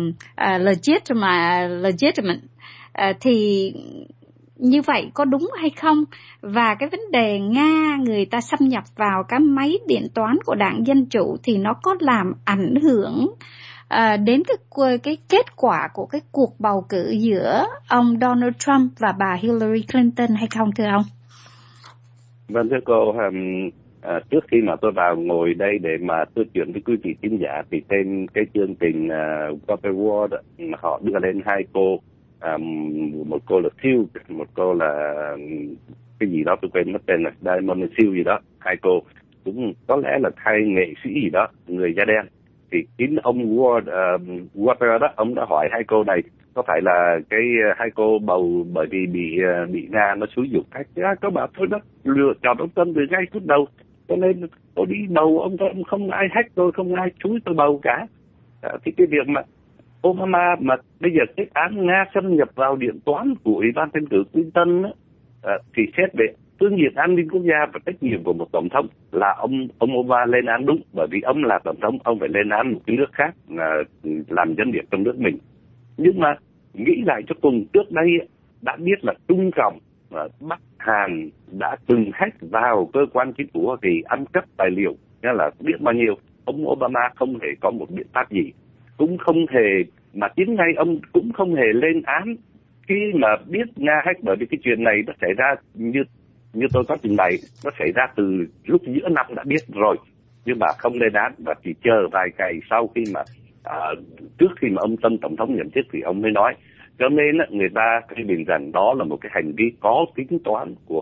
legitimate, thì như vậy có đúng hay không? Và cái vấn đề Nga người ta xâm nhập vào cái máy điện toán của đảng Dân Chủ thì nó có làm ảnh hưởng đến cái kết quả của cái cuộc bầu cử giữa ông Donald Trump và bà Hillary Clinton hay không thưa ông? Vâng thưa cô, trước khi mà tôi vào ngồi đây để mà tôi chuyện với quý vị khán giả, thì trên cái chương trình Water World họ đưa lên hai cô, một cô là Siêu, một cô là cái gì đó tôi quên mất tên, là Diamond Siêu gì đó. Hai cô cũng có lẽ là hai nghệ sĩ gì đó, người da đen. Thì chính ông Water đó, ông đã hỏi hai cô này có phải là cái hai cô bầu bởi vì bị Nga nó xúi giục cách. Các bạn thôi đó, lựa chọn ông Trump từ ngay phút đầu, cho nên tôi đi bầu ông Trump, không ai hack tôi, không ai xúi tôi bầu cả. Thì cái việc mà Obama mà bây giờ cái án Nga xâm nhập vào điện toán của Ủy ban tranh cử Clinton thì xét về phương diện an ninh quốc gia và trách nhiệm của một tổng thống là ông Obama lên án đúng, bởi vì ông là tổng thống, ông phải lên án một cái nước khác làm gián điệp trong nước mình. Nhưng mà nghĩ lại cho cùng, trước đây đã biết là Trung Cộng và Bắc Hàn đã từng hack vào cơ quan chính phủ Hoa Kỳ, ăn cắp tài liệu, nghĩa là biết bao nhiêu. Ông Obama không hề có một biện pháp gì, cũng không hề, mà chính ngay ông cũng không hề lên án khi mà biết Nga hack, bởi vì cái chuyện này nó xảy ra như như tôi có trình bày, nó xảy ra từ lúc giữa năm đã biết rồi, nhưng mà không lên án và chỉ chờ vài ngày sau khi mà trước khi mà ông Tân tổng thống nhậm chức thì ông mới nói. Cho nên người ta phê bình rằng đó là một cái hành vi có tính toán của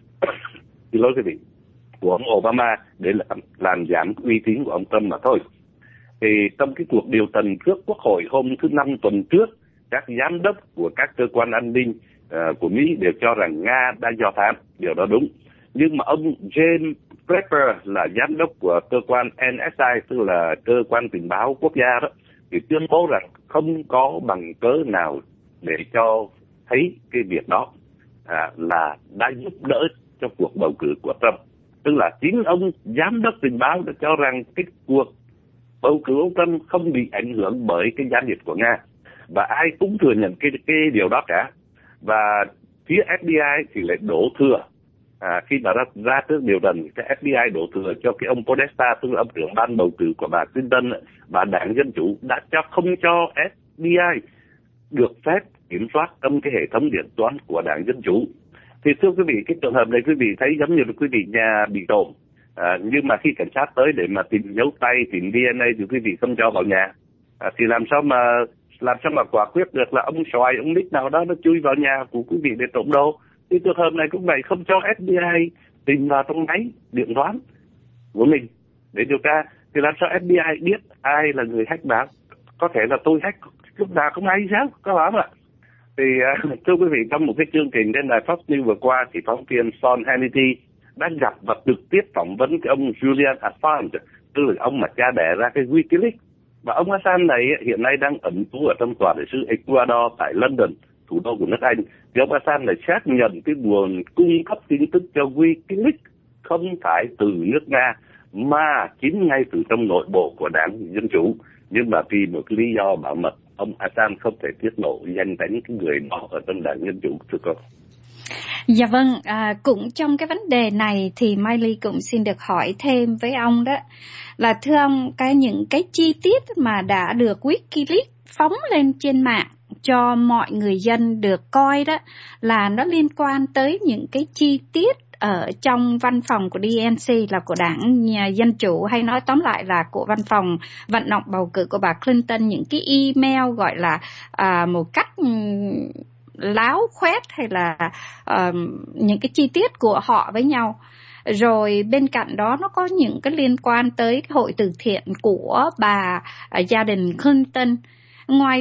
xin lỗi quý vị, của ông Obama để làm giảm uy tín của ông Trump mà thôi. Thì trong cái cuộc điều trần trước Quốc hội hôm thứ Năm tuần trước, các giám đốc của các cơ quan an ninh của Mỹ đều cho rằng Nga đã do thám, điều đó đúng. Nhưng mà ông James Clapper là giám đốc của cơ quan NSA, tức là cơ quan tình báo quốc gia đó, thì tuyên bố rằng không có bằng cớ nào để cho thấy cái việc đó là đã giúp đỡ cho cuộc bầu cử của Trump. Tức là chính ông giám đốc tình báo đã cho rằng cái cuộc bầu cử ông Trump không bị ảnh hưởng bởi cái gián điệp của Nga, và ai cũng thừa nhận cái điều đó cả. Và phía FBI thì lại đổ thừa khi mà ra trước điều trần, cái FBI đổ thừa cho cái ông Podesta, tức là ông trưởng ban bầu cử của bà Clinton, và đảng Dân Chủ đã không cho FBI được phép kiểm soát trong cái hệ thống điện toán của đảng Dân Chủ. Thì thưa quý vị, cái trường hợp này quý vị thấy giống như là quý vị nhà bị trộm, nhưng mà khi cảnh sát tới để mà tìm dấu tay, tìm DNA thì quý vị không cho vào nhà, thì làm sao mà quả quyết được là ông Xoài, ông Nick nào đó nó chui vào nhà của quý vị để trộm đồ. Thì trường hợp này cũng vậy, không cho FBI tìm vào trong máy điện toán của mình để điều tra, thì làm sao FBI biết ai là người hack báo? Có thể là tôi hack lúc nào không ai sao, có lắm ạ. Thì thưa quý vị, trong một cái chương trình trên đài Fox News vừa qua thì phóng viên Sean Hannity đã gặp và trực tiếp phỏng vấn cái ông Julian Assange, tức là ông mà cha đẻ ra cái WikiLeaks. Và ông Assange này hiện nay đang ẩn trú ở trong tòa đại sứ Ecuador tại London, thủ đô của nước Anh. Thì ông Assange này xác nhận cái nguồn cung cấp tin tức cho WikiLeaks không phải từ nước Nga mà chính ngay từ trong nội bộ của đảng Dân Chủ. Nhưng mà vì một lý do bảo mật, ông Assange không thể tiết lộ danh tính cái người đó ở trong đảng Dân Chủ, thưa cô. Dạ vâng, cũng trong cái vấn đề này thì Mai Ly cũng xin được hỏi thêm với ông đó, là thưa ông, những cái chi tiết mà đã được WikiLeaks phóng lên trên mạng cho mọi người dân được coi đó, là nó liên quan tới những cái chi tiết ở trong văn phòng của DNC, là của đảng Dân Chủ, hay nói tóm lại là của văn phòng vận động bầu cử của bà Clinton, những cái email gọi là một cách láo khoét, hay là những cái chi tiết của họ với nhau. Rồi bên cạnh đó nó có những cái liên quan tới hội từ thiện của gia đình Clinton. Ngoài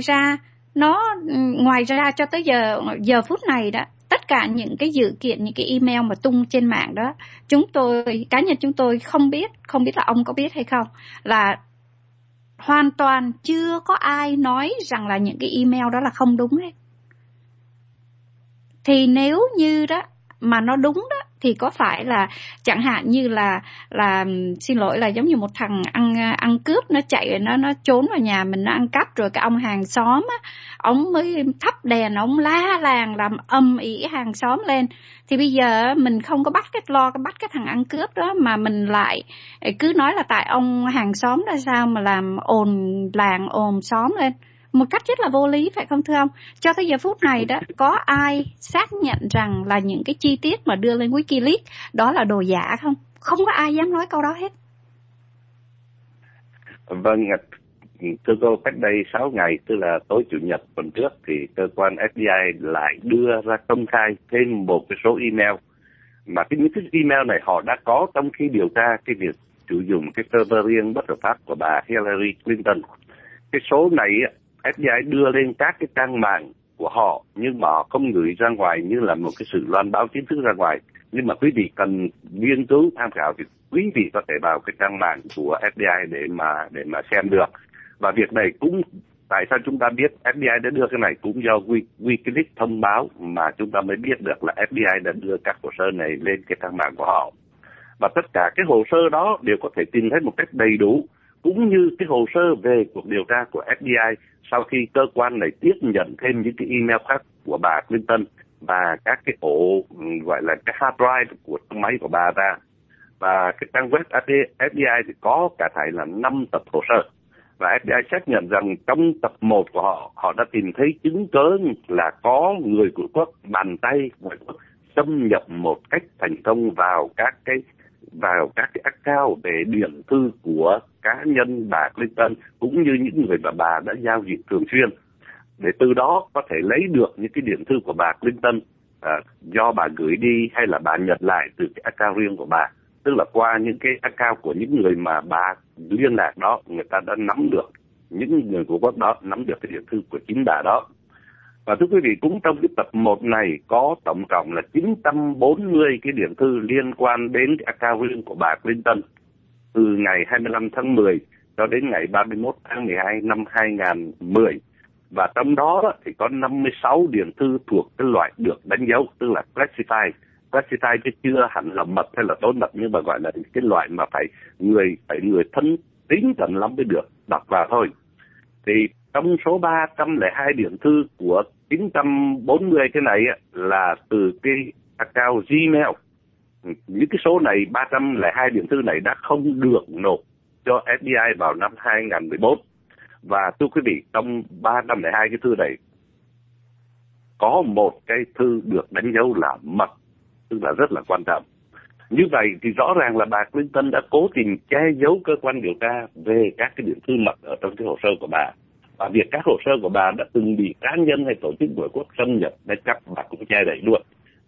ra cho tới giờ phút này đó, tất cả những cái dự kiện, những cái email mà tung trên mạng đó, cá nhân chúng tôi không biết là ông có biết hay không, là hoàn toàn chưa có ai nói rằng là những cái email đó là không đúng hết. Thì nếu như đó mà nó đúng đó, thì có phải là chẳng hạn như là xin lỗi, là giống như một thằng ăn cướp, nó chạy, nó trốn vào nhà mình, nó ăn cắp, rồi cái ông hàng xóm á, ông mới thắp đèn, ông la làng làm ầm ĩ hàng xóm lên. Thì bây giờ mình không có bắt cái thằng ăn cướp đó, mà mình lại cứ nói là tại ông hàng xóm là sao mà làm ồn làng ồn xóm lên, một cách rất là vô lý, phải không thưa ông? Cho tới giờ phút này đó, có ai xác nhận rằng là những cái chi tiết mà đưa lên WikiLeaks đó là đồ giả không? Không có ai dám nói câu đó hết. Vâng, thưa cô, cách đây 6 ngày, tức là tối Chủ nhật tuần trước, thì cơ quan FBI lại đưa ra công khai thêm một cái số email mà những cái email này họ đã có trong khi điều tra cái việc sử dụng cái server riêng bất hợp pháp của bà Hillary Clinton. Cái số này FBI đưa lên các cái trang mạng của họ, nhưng mà họ không gửi ra ngoài như là một cái sự loan báo chính thức ra ngoài. Nhưng mà quý vị cần nghiên cứu tham khảo thì quý vị có thể vào cái trang mạng của FBI để mà xem được. Và việc này cũng, tại sao chúng ta biết FBI đã đưa cái này, cũng do WikiLeaks thông báo mà chúng ta mới biết được là FBI đã đưa các hồ sơ này lên cái trang mạng của họ. Và tất cả cái hồ sơ đó đều có thể tìm thấy một cách đầy đủ, cũng như cái hồ sơ về cuộc điều tra của FBI sau khi cơ quan này tiếp nhận thêm những cái email khác của bà Clinton và các cái ổ gọi là cái hard drive của máy của bà ra. Và cái trang web FBI thì có cả thảy là 5 tập hồ sơ. Và FBI xác nhận rằng trong tập 1 của họ đã tìm thấy chứng cớ là có người của quốc bàn tay ngoại quốc xâm nhập một cách thành công vào các cái account về điện thư của cá nhân bà Clinton cũng như những người mà bà đã giao dịch thường xuyên, để từ đó có thể lấy được những cái điện thư của bà Clinton do bà gửi đi hay là bà nhận lại từ cái account riêng của bà. Tức là qua những cái account của những người mà bà liên lạc đó, người ta đã nắm được, những người của quốc đó nắm được cái điện thư của chính bà đó. Và thưa quý vị, cũng trong cái tập 1 này có tổng cộng là 940 cái điện thư liên quan đến cái account riêng của bà Clinton từ ngày 25 tháng 10 cho đến ngày 31 tháng 12 năm 2010. Và trong đó thì có 56 điện thư thuộc cái loại được đánh dấu, tức là classified. Classified chứ chưa hẳn là mật hay là tối mật, nhưng mà gọi là cái loại mà phải người thân tín cẩn lắm mới được đọc vào thôi. Thì trong số 302 điện thư của 940 cái này là từ cái account Gmail. Những cái số này, 302 điện thư này đã không được nộp cho FBI vào năm 2014. Và thưa quý vị, trong 302 cái thư này có một cái thư được đánh dấu là mật, tức là rất là quan trọng. Như vậy thì rõ ràng là bà Clinton đã cố tình che giấu cơ quan điều tra về các cái điện thư mật ở trong cái hồ sơ của bà. Và việc các hồ sơ của bà đã từng bị cá nhân hay tổ chức ngoại quốc xâm nhập, đã chắc bà cũng che đậy luôn.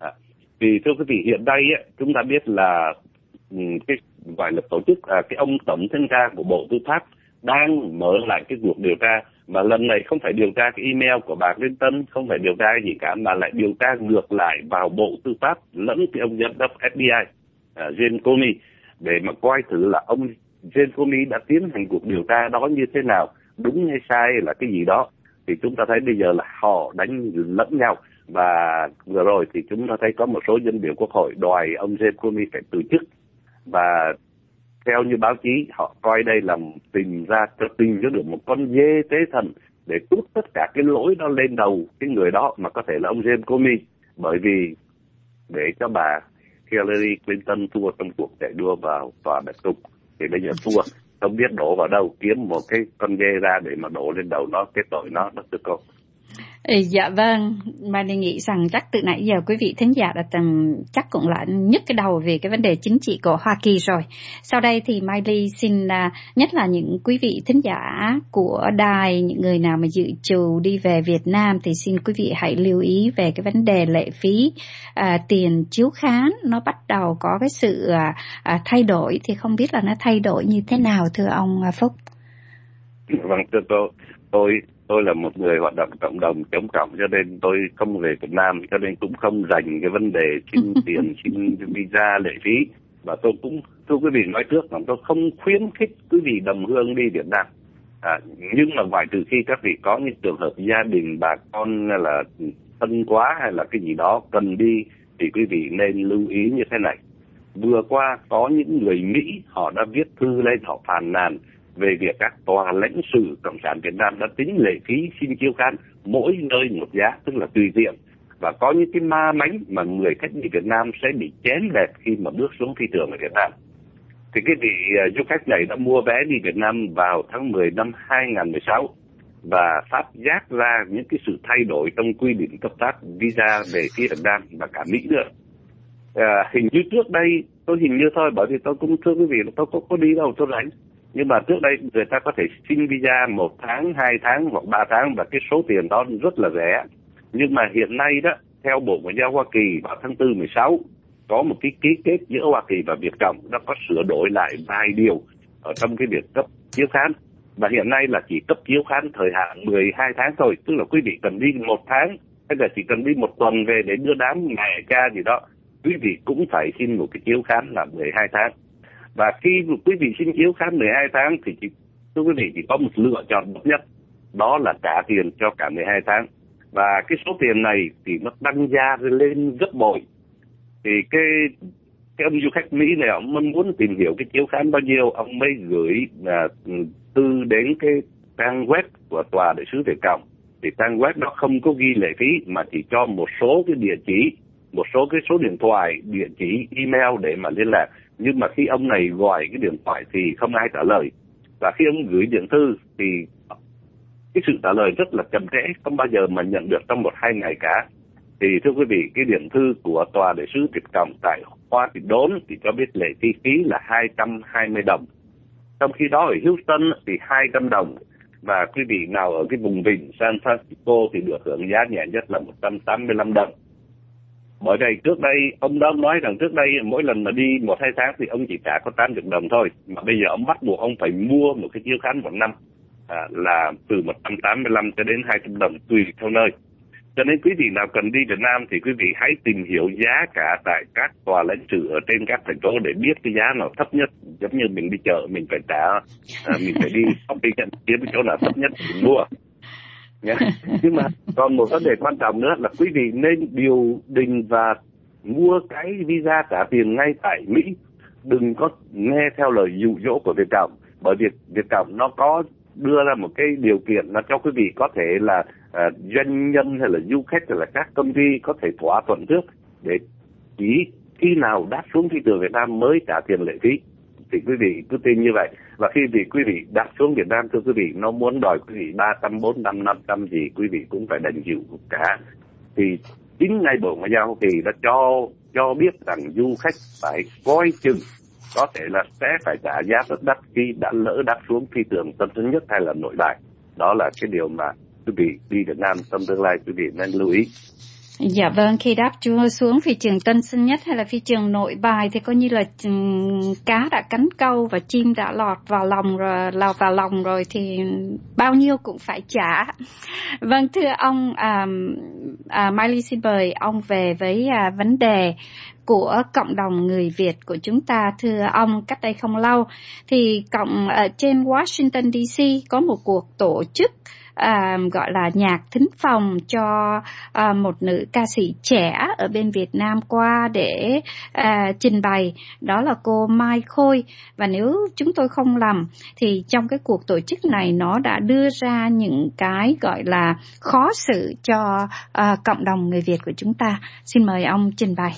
Vì thưa quý vị, hiện nay chúng ta biết là cái gọi là tổ chức cái ông tổng thanh tra của Bộ Tư pháp đang mở lại cái cuộc điều tra, mà lần này không phải điều tra cái email của bà Clinton, không phải điều tra cái gì cả, mà lại điều tra ngược lại vào Bộ Tư pháp lẫn cái ông giám đốc FBI James Comey, để mà coi thử là ông James Comey đã tiến hành cuộc điều tra đó như thế nào, đúng hay sai là cái gì đó. Thì chúng ta thấy bây giờ là họ đánh lẫn nhau. Và vừa rồi thì chúng ta thấy có một số dân biểu Quốc hội đòi ông James Comey phải từ chức. Và theo như báo chí, họ coi đây là tìm cho được một con dê tế thần để trút tất cả cái lỗi đó lên đầu cái người đó, mà có thể là ông James Comey, bởi vì để cho bà Hillary Clinton thua trong cuộc chạy đua vào tòa Bạch Cung. Thì bây giờ thua, không biết đổ vào đâu, kiếm một cái con dê ra để mà đổ lên đầu nó, cái tội nó được không? Dạ vâng, mà đề nghị rằng chắc từ nãy giờ quý vị thính giả đã chắc cũng là nhức cái đầu về cái vấn đề chính trị của Hoa Kỳ rồi. Sau đây thì Mai Ly xin nhất là những quý vị thính giả của đài, những người nào mà dự trù đi về Việt Nam thì xin quý vị hãy lưu ý về cái vấn đề lệ phí tiền chiếu khán. Nó bắt đầu có cái sự thay đổi, thì không biết là nó thay đổi như thế nào thưa ông Phúc? Vâng, thưa tôi là một người hoạt động cộng đồng chống cộng, cho nên tôi không về Việt Nam, cho nên cũng không dành cái vấn đề xin tiền, xin visa, lệ phí. Và tôi cũng, thưa quý vị nói trước là tôi không khuyến khích quý vị đồng hương đi Việt Nam. Nhưng mà ngoại trừ khi các vị có những trường hợp gia đình, bà con là thân quá hay là cái gì đó cần đi, thì quý vị nên lưu ý như thế này. Vừa qua có những người Mỹ họ đã viết thư lên, họ phàn nàn về việc các tòa lãnh sự Cộng sản Việt Nam đã tính lệ phí xin chiếu khán mỗi nơi một giá, tức là tùy tiện. Và có những cái ma mánh mà người khách đi Việt Nam sẽ bị chén đẹp khi mà bước xuống phi trường ở Việt Nam. Thì cái vị du khách này đã mua vé đi Việt Nam vào tháng 10 năm 2016 và phát giác ra những cái sự thay đổi trong quy định cấp phát visa về phía Việt Nam và cả Mỹ nữa. Hình như trước đây, tôi hình như thôi, bởi vì tôi cũng thưa quý vị là tôi có đi đâu tôi rảnh. Nhưng mà trước đây người ta có thể xin visa 1 tháng, 2 tháng hoặc 3 tháng và cái số tiền đó rất là rẻ. Nhưng mà hiện nay đó, theo Bộ Ngoại giao Hoa Kỳ vào tháng 4 16 có một cái ký kết giữa Hoa Kỳ và Việt Cộng, nó có sửa đổi lại vài điều ở trong cái việc cấp chiếu khán. Và hiện nay là chỉ cấp chiếu khán thời hạn 12 tháng thôi, tức là quý vị cần đi 1 tháng hay là chỉ cần đi 1 tuần về để đưa đám mẹ cha gì đó, quý vị cũng phải xin một cái chiếu khán là 12 tháng. Và khi quý vị xin chiếu khán 12 tháng thì thưa quý vị chỉ có một lựa chọn duy nhất, đó là trả tiền cho cả 12 tháng. Và cái số tiền này thì nó tăng giá lên gấp bội. Thì cái ông du khách Mỹ này, ông muốn tìm hiểu cái chiếu khán bao nhiêu, ông mới gửi thư đến cái trang web của Tòa Đại sứ Việt Cộng. Thì trang web đó không có ghi lệ phí mà chỉ cho một số cái địa chỉ, một số cái số điện thoại, địa chỉ, email để mà liên lạc. Nhưng mà khi ông này gọi cái điện thoại thì không ai trả lời. Và khi ông gửi điện thư thì cái sự trả lời rất là chậm trễ, không bao giờ mà nhận được trong 1-2 ngày cả. Thì thưa quý vị, cái điện thư của Tòa đại sứ Việt Cộng tại Hoa Kỳ Đốn thì cho biết lệ phí là 220 đồng. Trong khi đó ở Houston thì 200 đồng. Và quý vị nào ở cái vùng vịnh San Francisco thì được hưởng giá nhẹ nhất là 185 đồng. Bởi đây trước đây, ông đó nói rằng trước đây mỗi lần mà đi 1-2 tháng thì ông chỉ trả có 80 đồng thôi. Mà bây giờ ông bắt buộc ông phải mua một cái chiếu khán một năm là từ 185 cho đến 200 đồng tùy theo nơi. Cho nên quý vị nào cần đi Việt Nam thì quý vị hãy tìm hiểu giá cả tại các tòa lãnh sự ở trên các thành phố để biết cái giá nào thấp nhất. Giống như mình đi chợ mình phải trả, mình phải đi shopping nhận kiếm cái chỗ nào thấp nhất mình mua. Nhưng mà còn một vấn đề quan trọng nữa là quý vị nên điều đình và mua cái visa trả tiền ngay tại Mỹ. Đừng có nghe theo lời dụ dỗ của Việt Cộng, bởi vì Việt Cộng nó có đưa ra một cái điều kiện là cho quý vị có thể là doanh nhân hay là du khách hay là các công ty có thể thỏa thuận trước để chỉ khi nào đáp xuống thị trường Việt Nam mới trả tiền lệ phí. Thì quý vị cứ tin như vậy. Và khi quý vị đáp xuống Việt Nam, thưa quý vị, nó muốn đòi quý vị 300, 400, 500 gì quý vị cũng phải đành chịu cả. Thì chính ngay Bộ Ngoại giao Hoa Kỳ đã cho biết rằng du khách phải coi chừng có thể là sẽ phải trả giá rất đắt khi đã lỡ đáp xuống phi trường Tân Sơn Nhất hay là Nội Bài. Đó là cái điều mà quý vị đi Việt Nam trong tương lai quý vị nên lưu ý. Dạ vâng, khi đáp xuống phi trường Tân Sơn Nhất hay là phi trường Nội Bài thì coi như là cá đã cắn câu và chim đã lọt vào lòng rồi thì bao nhiêu cũng phải trả. Vâng, thưa ông Miley xin mời ông về với vấn đề của cộng đồng người Việt của chúng ta. Thưa ông, cách đây không lâu thì ở trên Washington DC có một cuộc tổ chức gọi là nhạc thính phòng cho một nữ ca sĩ trẻ ở bên Việt Nam qua để trình bày, đó là cô Mai Khôi. Và nếu chúng tôi không lầm thì trong cái cuộc tổ chức này nó đã đưa ra những cái gọi là khó xử cho cộng đồng người Việt của chúng ta. Xin mời ông trình bày.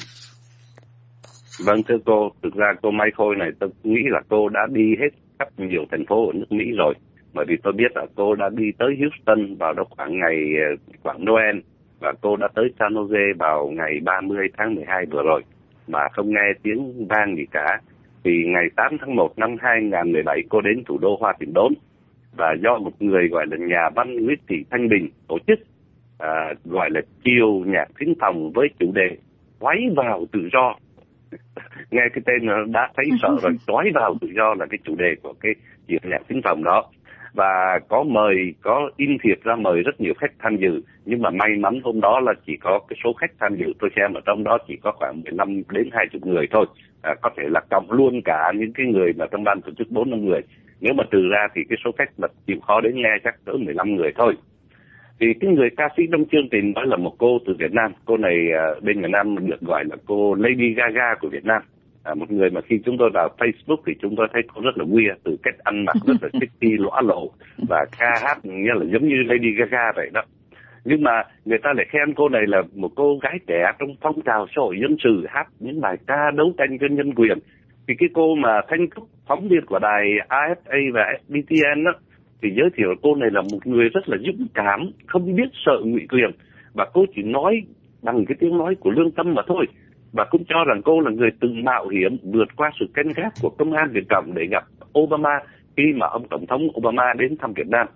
Vâng, thưa cô, thực ra cô Mai Khôi này tôi nghĩ là cô đã đi hết khắp nhiều thành phố ở nước Mỹ rồi. Bởi vì tôi biết là cô đã đi tới Houston vào đó khoảng Noel, và cô đã tới San Jose vào ngày 30 tháng 12 vừa rồi mà không nghe tiếng vang gì cả. Thì ngày 8 tháng 1 năm 2017 cô đến thủ đô Hoa Kỳ Đốn, và do một người gọi là nhà văn Nguyễn Thị Thanh Bình tổ chức gọi là chiều nhạc thính phòng với chủ đề Xoáy vào tự do. Nghe cái tên nó đã thấy sợ rồi. Xoáy vào tự do là cái chủ đề của cái chiều nhạc thính phòng đó. Và có in thiệp ra mời rất nhiều khách tham dự, nhưng mà may mắn hôm đó là chỉ có cái số khách tham dự tôi xem ở trong đó chỉ có khoảng 15 đến 20 người thôi. Có thể là cộng luôn cả những cái người mà trong ban tổ chức 4-5 người. Nếu mà trừ ra thì cái số khách mà chịu khó đến nghe chắc cỡ 15 người thôi. Thì cái người ca sĩ trong chương trình đó là một cô từ Việt Nam. Cô này bên Việt Nam được gọi là cô Lady Gaga của Việt Nam. Một người mà khi chúng tôi vào Facebook thì chúng tôi thấy cô rất là queer, từ cách ăn mặc rất là sexy, lõa lộ và ca hát như là giống như Lady Gaga vậy đó. Nhưng mà người ta lại khen cô này là một cô gái trẻ trong phong trào xã hội dân sự, hát những bài ca đấu tranh cho nhân quyền. Thì cái cô mà Thanh Trúc, phóng viên của đài AFA và SBTN đó, thì giới thiệu cô này là một người rất là dũng cảm, không biết sợ ngụy quyền, và cô chỉ nói bằng cái tiếng nói của lương tâm mà thôi. Và cũng cho rằng cô là người từng mạo hiểm vượt qua sự canh gác của công an Việt Cộng để gặp Obama khi mà ông Tổng thống Obama đến thăm Việt Nam.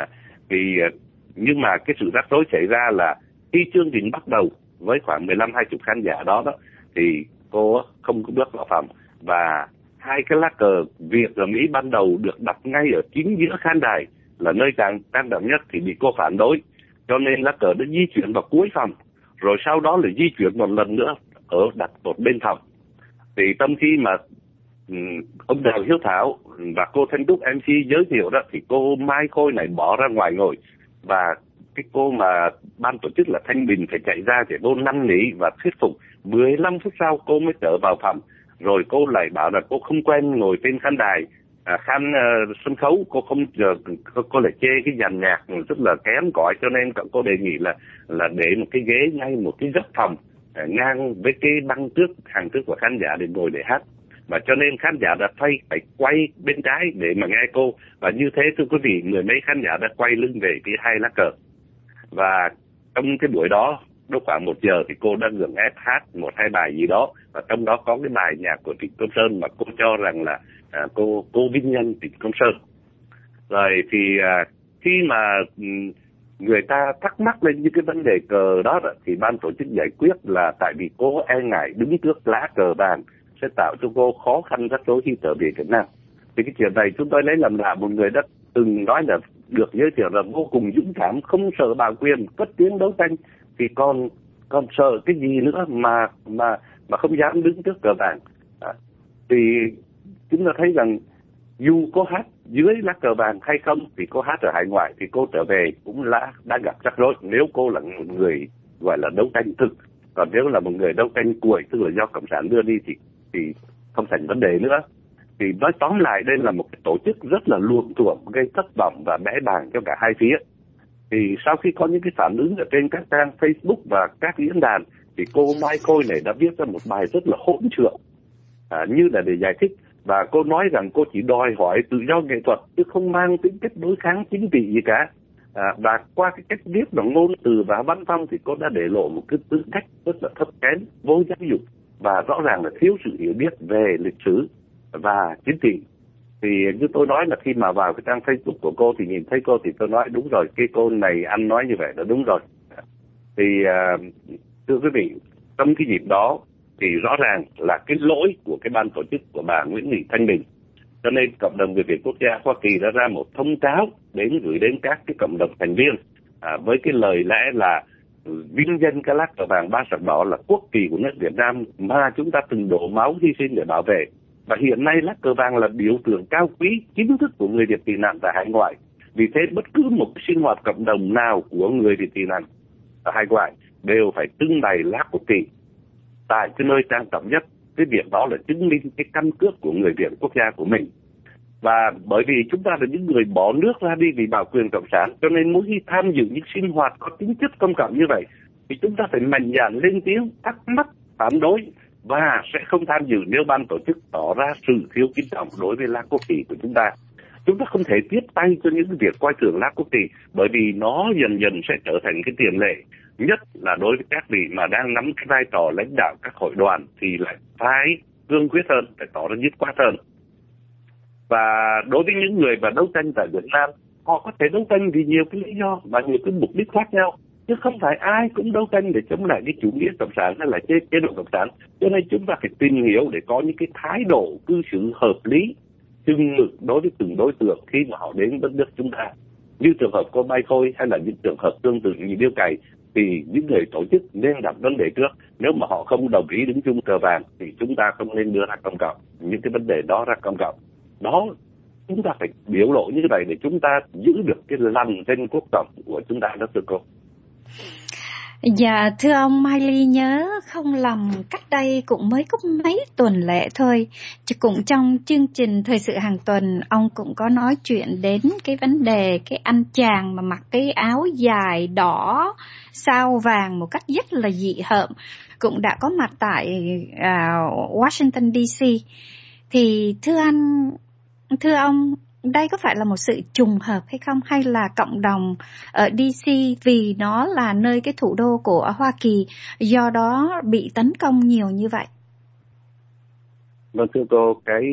Nhưng mà cái sự rắc rối xảy ra là khi chương trình bắt đầu với khoảng 15-20 khán giả đó thì cô không có bước vào phòng, và hai cái lá cờ Việt ở Mỹ ban đầu được đặt ngay ở chính giữa khán đài là nơi trang trọng nhất thì bị cô phản đối, cho nên lá cờ đã di chuyển vào cuối phòng, rồi sau đó lại di chuyển một lần nữa đặt một bên phòng. Thì trong khi mà ông Đào Hiếu Thảo và cô Thanh Trúc MC giới thiệu đó thì cô Mai Khôi này bỏ ra ngoài ngồi, và cái cô mà ban tổ chức là Thanh Bình phải chạy ra để cô năn nỉ và thuyết phục. 15 phút sau cô mới trở vào phòng, rồi cô lại bảo là cô không quen ngồi trên khán đài, sân khấu, cô lại chê cái dàn nhạc rất là kém cỏi, cho nên cô đề nghị là để một cái ghế ngay một cái góc phòng ngang với cái băng hàng trước của khán giả để ngồi để hát. Và cho nên khán giả đã phải quay bên trái để mà nghe cô, và như thế thưa quý vị, mười mấy khán giả đã quay lưng về phía hai lá cờ. Và trong cái buổi đó lúc khoảng 1 giờ thì cô đã gượng ép hát 1-2 bài gì đó, và trong đó có cái bài nhạc của Trịnh Công Sơn mà cô cho rằng là cô vinh nhân Trịnh Công Sơn. Rồi thì khi mà người ta thắc mắc lên những cái vấn đề cờ đó thì ban tổ chức giải quyết là tại vì cô e ngại đứng trước lá cờ vàng sẽ tạo cho cô khó khăn rắc rối khi trở về Việt Nam. Thì cái chuyện này chúng tôi lấy làm lạ, một người đã từng nói là được giới thiệu là vô cùng dũng cảm, không sợ bạo quyền, cất tiếng đấu tranh, thì còn sợ cái gì nữa mà không dám đứng trước cờ vàng. Thì chúng ta thấy rằng dù cô hát dưới lá cờ vàng hay không, thì cô hát ở hải ngoại thì cô trở về cũng đã gặp rắc rối nếu cô là một người gọi là đấu tranh thực. Còn nếu là một người đấu tranh cuội, tức là do cộng sản đưa đi thì không thành vấn đề nữa. Thì nói tóm lại, đây là một cái tổ chức rất là luồng thuộm, gây thất vọng và bẽ bàng cho cả hai phía. Thì sau khi có những cái phản ứng ở trên các trang Facebook và các diễn đàn, thì cô Mai Khôi này đã viết ra một bài rất là hỗn trược, như là để giải thích. Và cô nói rằng cô chỉ đòi hỏi tự do nghệ thuật chứ không mang tính cách đối kháng chính trị gì cả. Và qua cái cách viết bằng ngôn từ và văn phong thì cô đã để lộ một cái tư cách rất là thấp kém, vô giáo dục và rõ ràng là thiếu sự hiểu biết về lịch sử và chính trị. Thì như tôi nói là khi mà vào cái trang Facebook của cô thì nhìn thấy cô thì tôi nói đúng rồi, cái cô này anh nói như vậy là đúng rồi. Thì thưa quý vị, trong cái dịp đó thì rõ ràng là cái lỗi của cái ban tổ chức của bà Nguyễn Thị Thanh Bình. Cho nên cộng đồng người Việt quốc gia Hoa Kỳ đã ra một thông cáo gửi đến các cái cộng đồng thành viên với cái lời lẽ là vinh danh cái lá cờ vàng 3 sắc đỏ là quốc kỳ của nước Việt Nam mà chúng ta từng đổ máu hy sinh để bảo vệ. Và hiện nay lá cờ vàng là biểu tượng cao quý chính thức của người Việt tị nạn tại hải ngoại. Vì thế bất cứ một sinh hoạt cộng đồng nào của người Việt tị nạn ở hải ngoại đều phải trưng bày lá quốc kỳ tại cái nơi trang trọng nhất. Cái việc đó là chứng minh cái căn cước của người Việt quốc gia của mình. Và bởi vì chúng ta là những người bỏ nước ra đi vì bảo quyền cộng sản, cho nên mỗi khi tham dự những sinh hoạt có tính chất công cộng như vậy thì chúng ta phải mạnh dạn lên tiếng, thắc mắc, phản đối và sẽ không tham dự nếu ban tổ chức tỏ ra sự thiếu kính trọng đối với lá quốc kỳ của chúng ta. Chúng ta không thể tiếp tay cho những việc coi thường lá quốc kỳ, bởi vì nó dần dần sẽ trở thành cái tiền lệ, nhất là đối với các vị mà đang nắm cái vai trò lãnh đạo các hội đoàn thì lại phải cương quyết hơn, phải tỏ ra dứt khoát hơn. Và đối với những người mà đấu tranh tại Việt Nam, họ có thể đấu tranh vì nhiều cái lý do và nhiều cái mục đích khác nhau, chứ không phải ai cũng đấu tranh để chống lại cái chủ nghĩa cộng sản hay là chế độ cộng sản. Cho nên chúng ta phải tìm hiểu để có những cái thái độ cư xử hợp lý, chừng mực đối với từng đối tượng khi mà họ đến đất nước chúng ta. Như trường hợp cô Mai Khôi hay là những trường hợp tương tự như Điêu Cày, thì những người tổ chức nên đặt vấn đề trước. Nếu mà họ không đồng ý đứng chung cờ vàng thì chúng ta không nên đưa ra công cộng những cái vấn đề đó ra công cộng. Đó, chúng ta phải biểu lộ như thế này để chúng ta giữ được cái lằn trên quốc cộng của chúng ta đó, thưa cô. Dạ thưa ông, Mai Ly nhớ không lầm cách đây cũng mới có mấy tuần lễ thôi, cũng trong chương trình Thời sự hàng tuần ông cũng có nói chuyện đến cái vấn đề cái anh chàng mà mặc cái áo dài đỏ sao vàng một cách rất là dị hợm cũng đã có mặt tại Washington DC. Thì thưa ông, đây có phải là một sự trùng hợp hay không, hay là cộng đồng ở DC vì nó là nơi cái thủ đô của Hoa Kỳ do đó bị tấn công nhiều như vậy? Vâng thưa cô, cái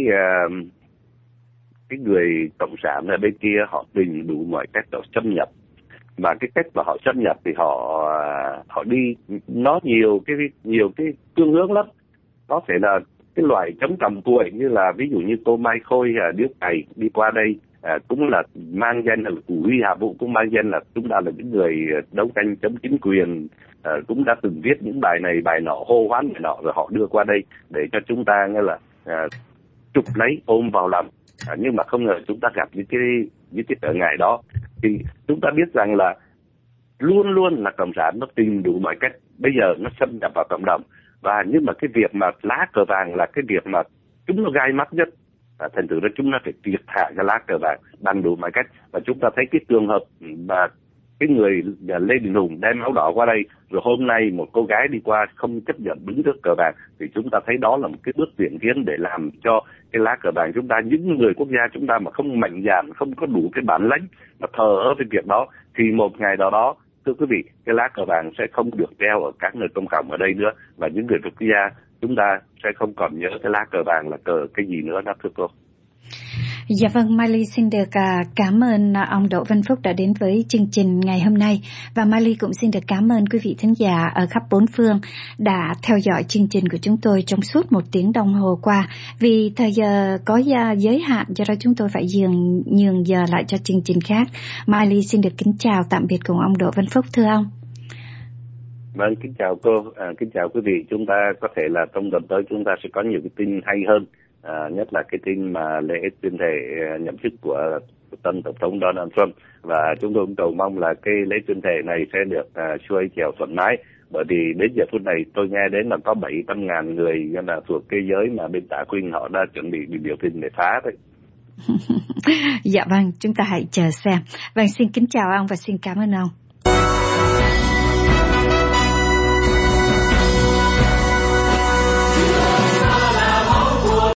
người cộng sản ở bên kia họ tìm đủ mọi cách để xâm nhập, và cái cách mà họ xâm nhập thì họ đi nó nhiều cái phương hướng lắm. Có thể là cái loại chống cầm tuổi như là ví dụ như cô Mai Khôi Điếu Cày đi qua đây cũng là mang danh là Củ Huy Hạ Vũ, cũng mang danh là chúng ta là những người đấu tranh chống chính quyền, cũng đã từng viết những bài này bài nọ, hô hoán bài nọ, rồi họ đưa qua đây để cho chúng ta nghe là chụp lấy ôm vào lòng. Nhưng mà không ngờ chúng ta gặp những cái trở ngại đó. Thì chúng ta biết rằng là luôn luôn là cộng sản nó tìm đủ mọi cách bây giờ nó xâm nhập vào cộng đồng. Và nhưng mà cái việc mà lá cờ vàng là cái việc mà chúng nó gai mắt nhất, thành thử ra chúng ta phải triệt hạ cái lá cờ vàng bằng đủ mọi cách. Và chúng ta thấy cái trường hợp mà cái người Lê Đình Hùng đem áo đỏ qua đây, rồi hôm nay một cô gái đi qua không chấp nhận đứng trước cờ vàng, thì chúng ta thấy đó là một cái bước tiến tiến để làm cho cái lá cờ vàng chúng ta, những người quốc gia chúng ta mà không mạnh dạn, không có đủ cái bản lĩnh mà thờ ơ với việc đó, thì một ngày đó thưa quý vị, cái lá cờ vàng sẽ không được treo ở các nơi công cộng ở đây nữa, và những người Việt gia chúng ta sẽ không còn nhớ cái lá cờ vàng là cờ cái gì nữa đó thưa cô. Dạ vâng, Mai Ly xin được cảm ơn ông Đỗ Văn Phúc đã đến với chương trình ngày hôm nay. Và Mai Ly cũng xin được cảm ơn quý vị thính giả ở khắp bốn phương đã theo dõi chương trình của chúng tôi trong suốt 1 tiếng đồng hồ qua. Vì thời giờ có giới hạn, do đó chúng tôi phải nhường giờ lại cho chương trình khác. Mai Ly xin được kính chào tạm biệt cùng ông Đỗ Văn Phúc, thưa ông. Vâng, kính chào cô, kính chào quý vị. Chúng ta có thể là trong tuần tới chúng ta sẽ có nhiều cái tin hay hơn. Nhất là cái tin mà lễ tuyên thệ nhậm chức của tân tổng thống Donald Trump, và chúng tôi cũng cầu mong là cái lễ tuyên thệ này sẽ được xuôi chèo thuận mái, bởi vì đến giờ phút này tôi nghe đến là có 700.000 người là thuộc cái giới mà bên Tả Quyên họ đã chuẩn bị biểu tình để phá đấy. Dạ vâng, chúng ta hãy chờ xem. Vâng, xin kính chào ông và xin cảm ơn ông.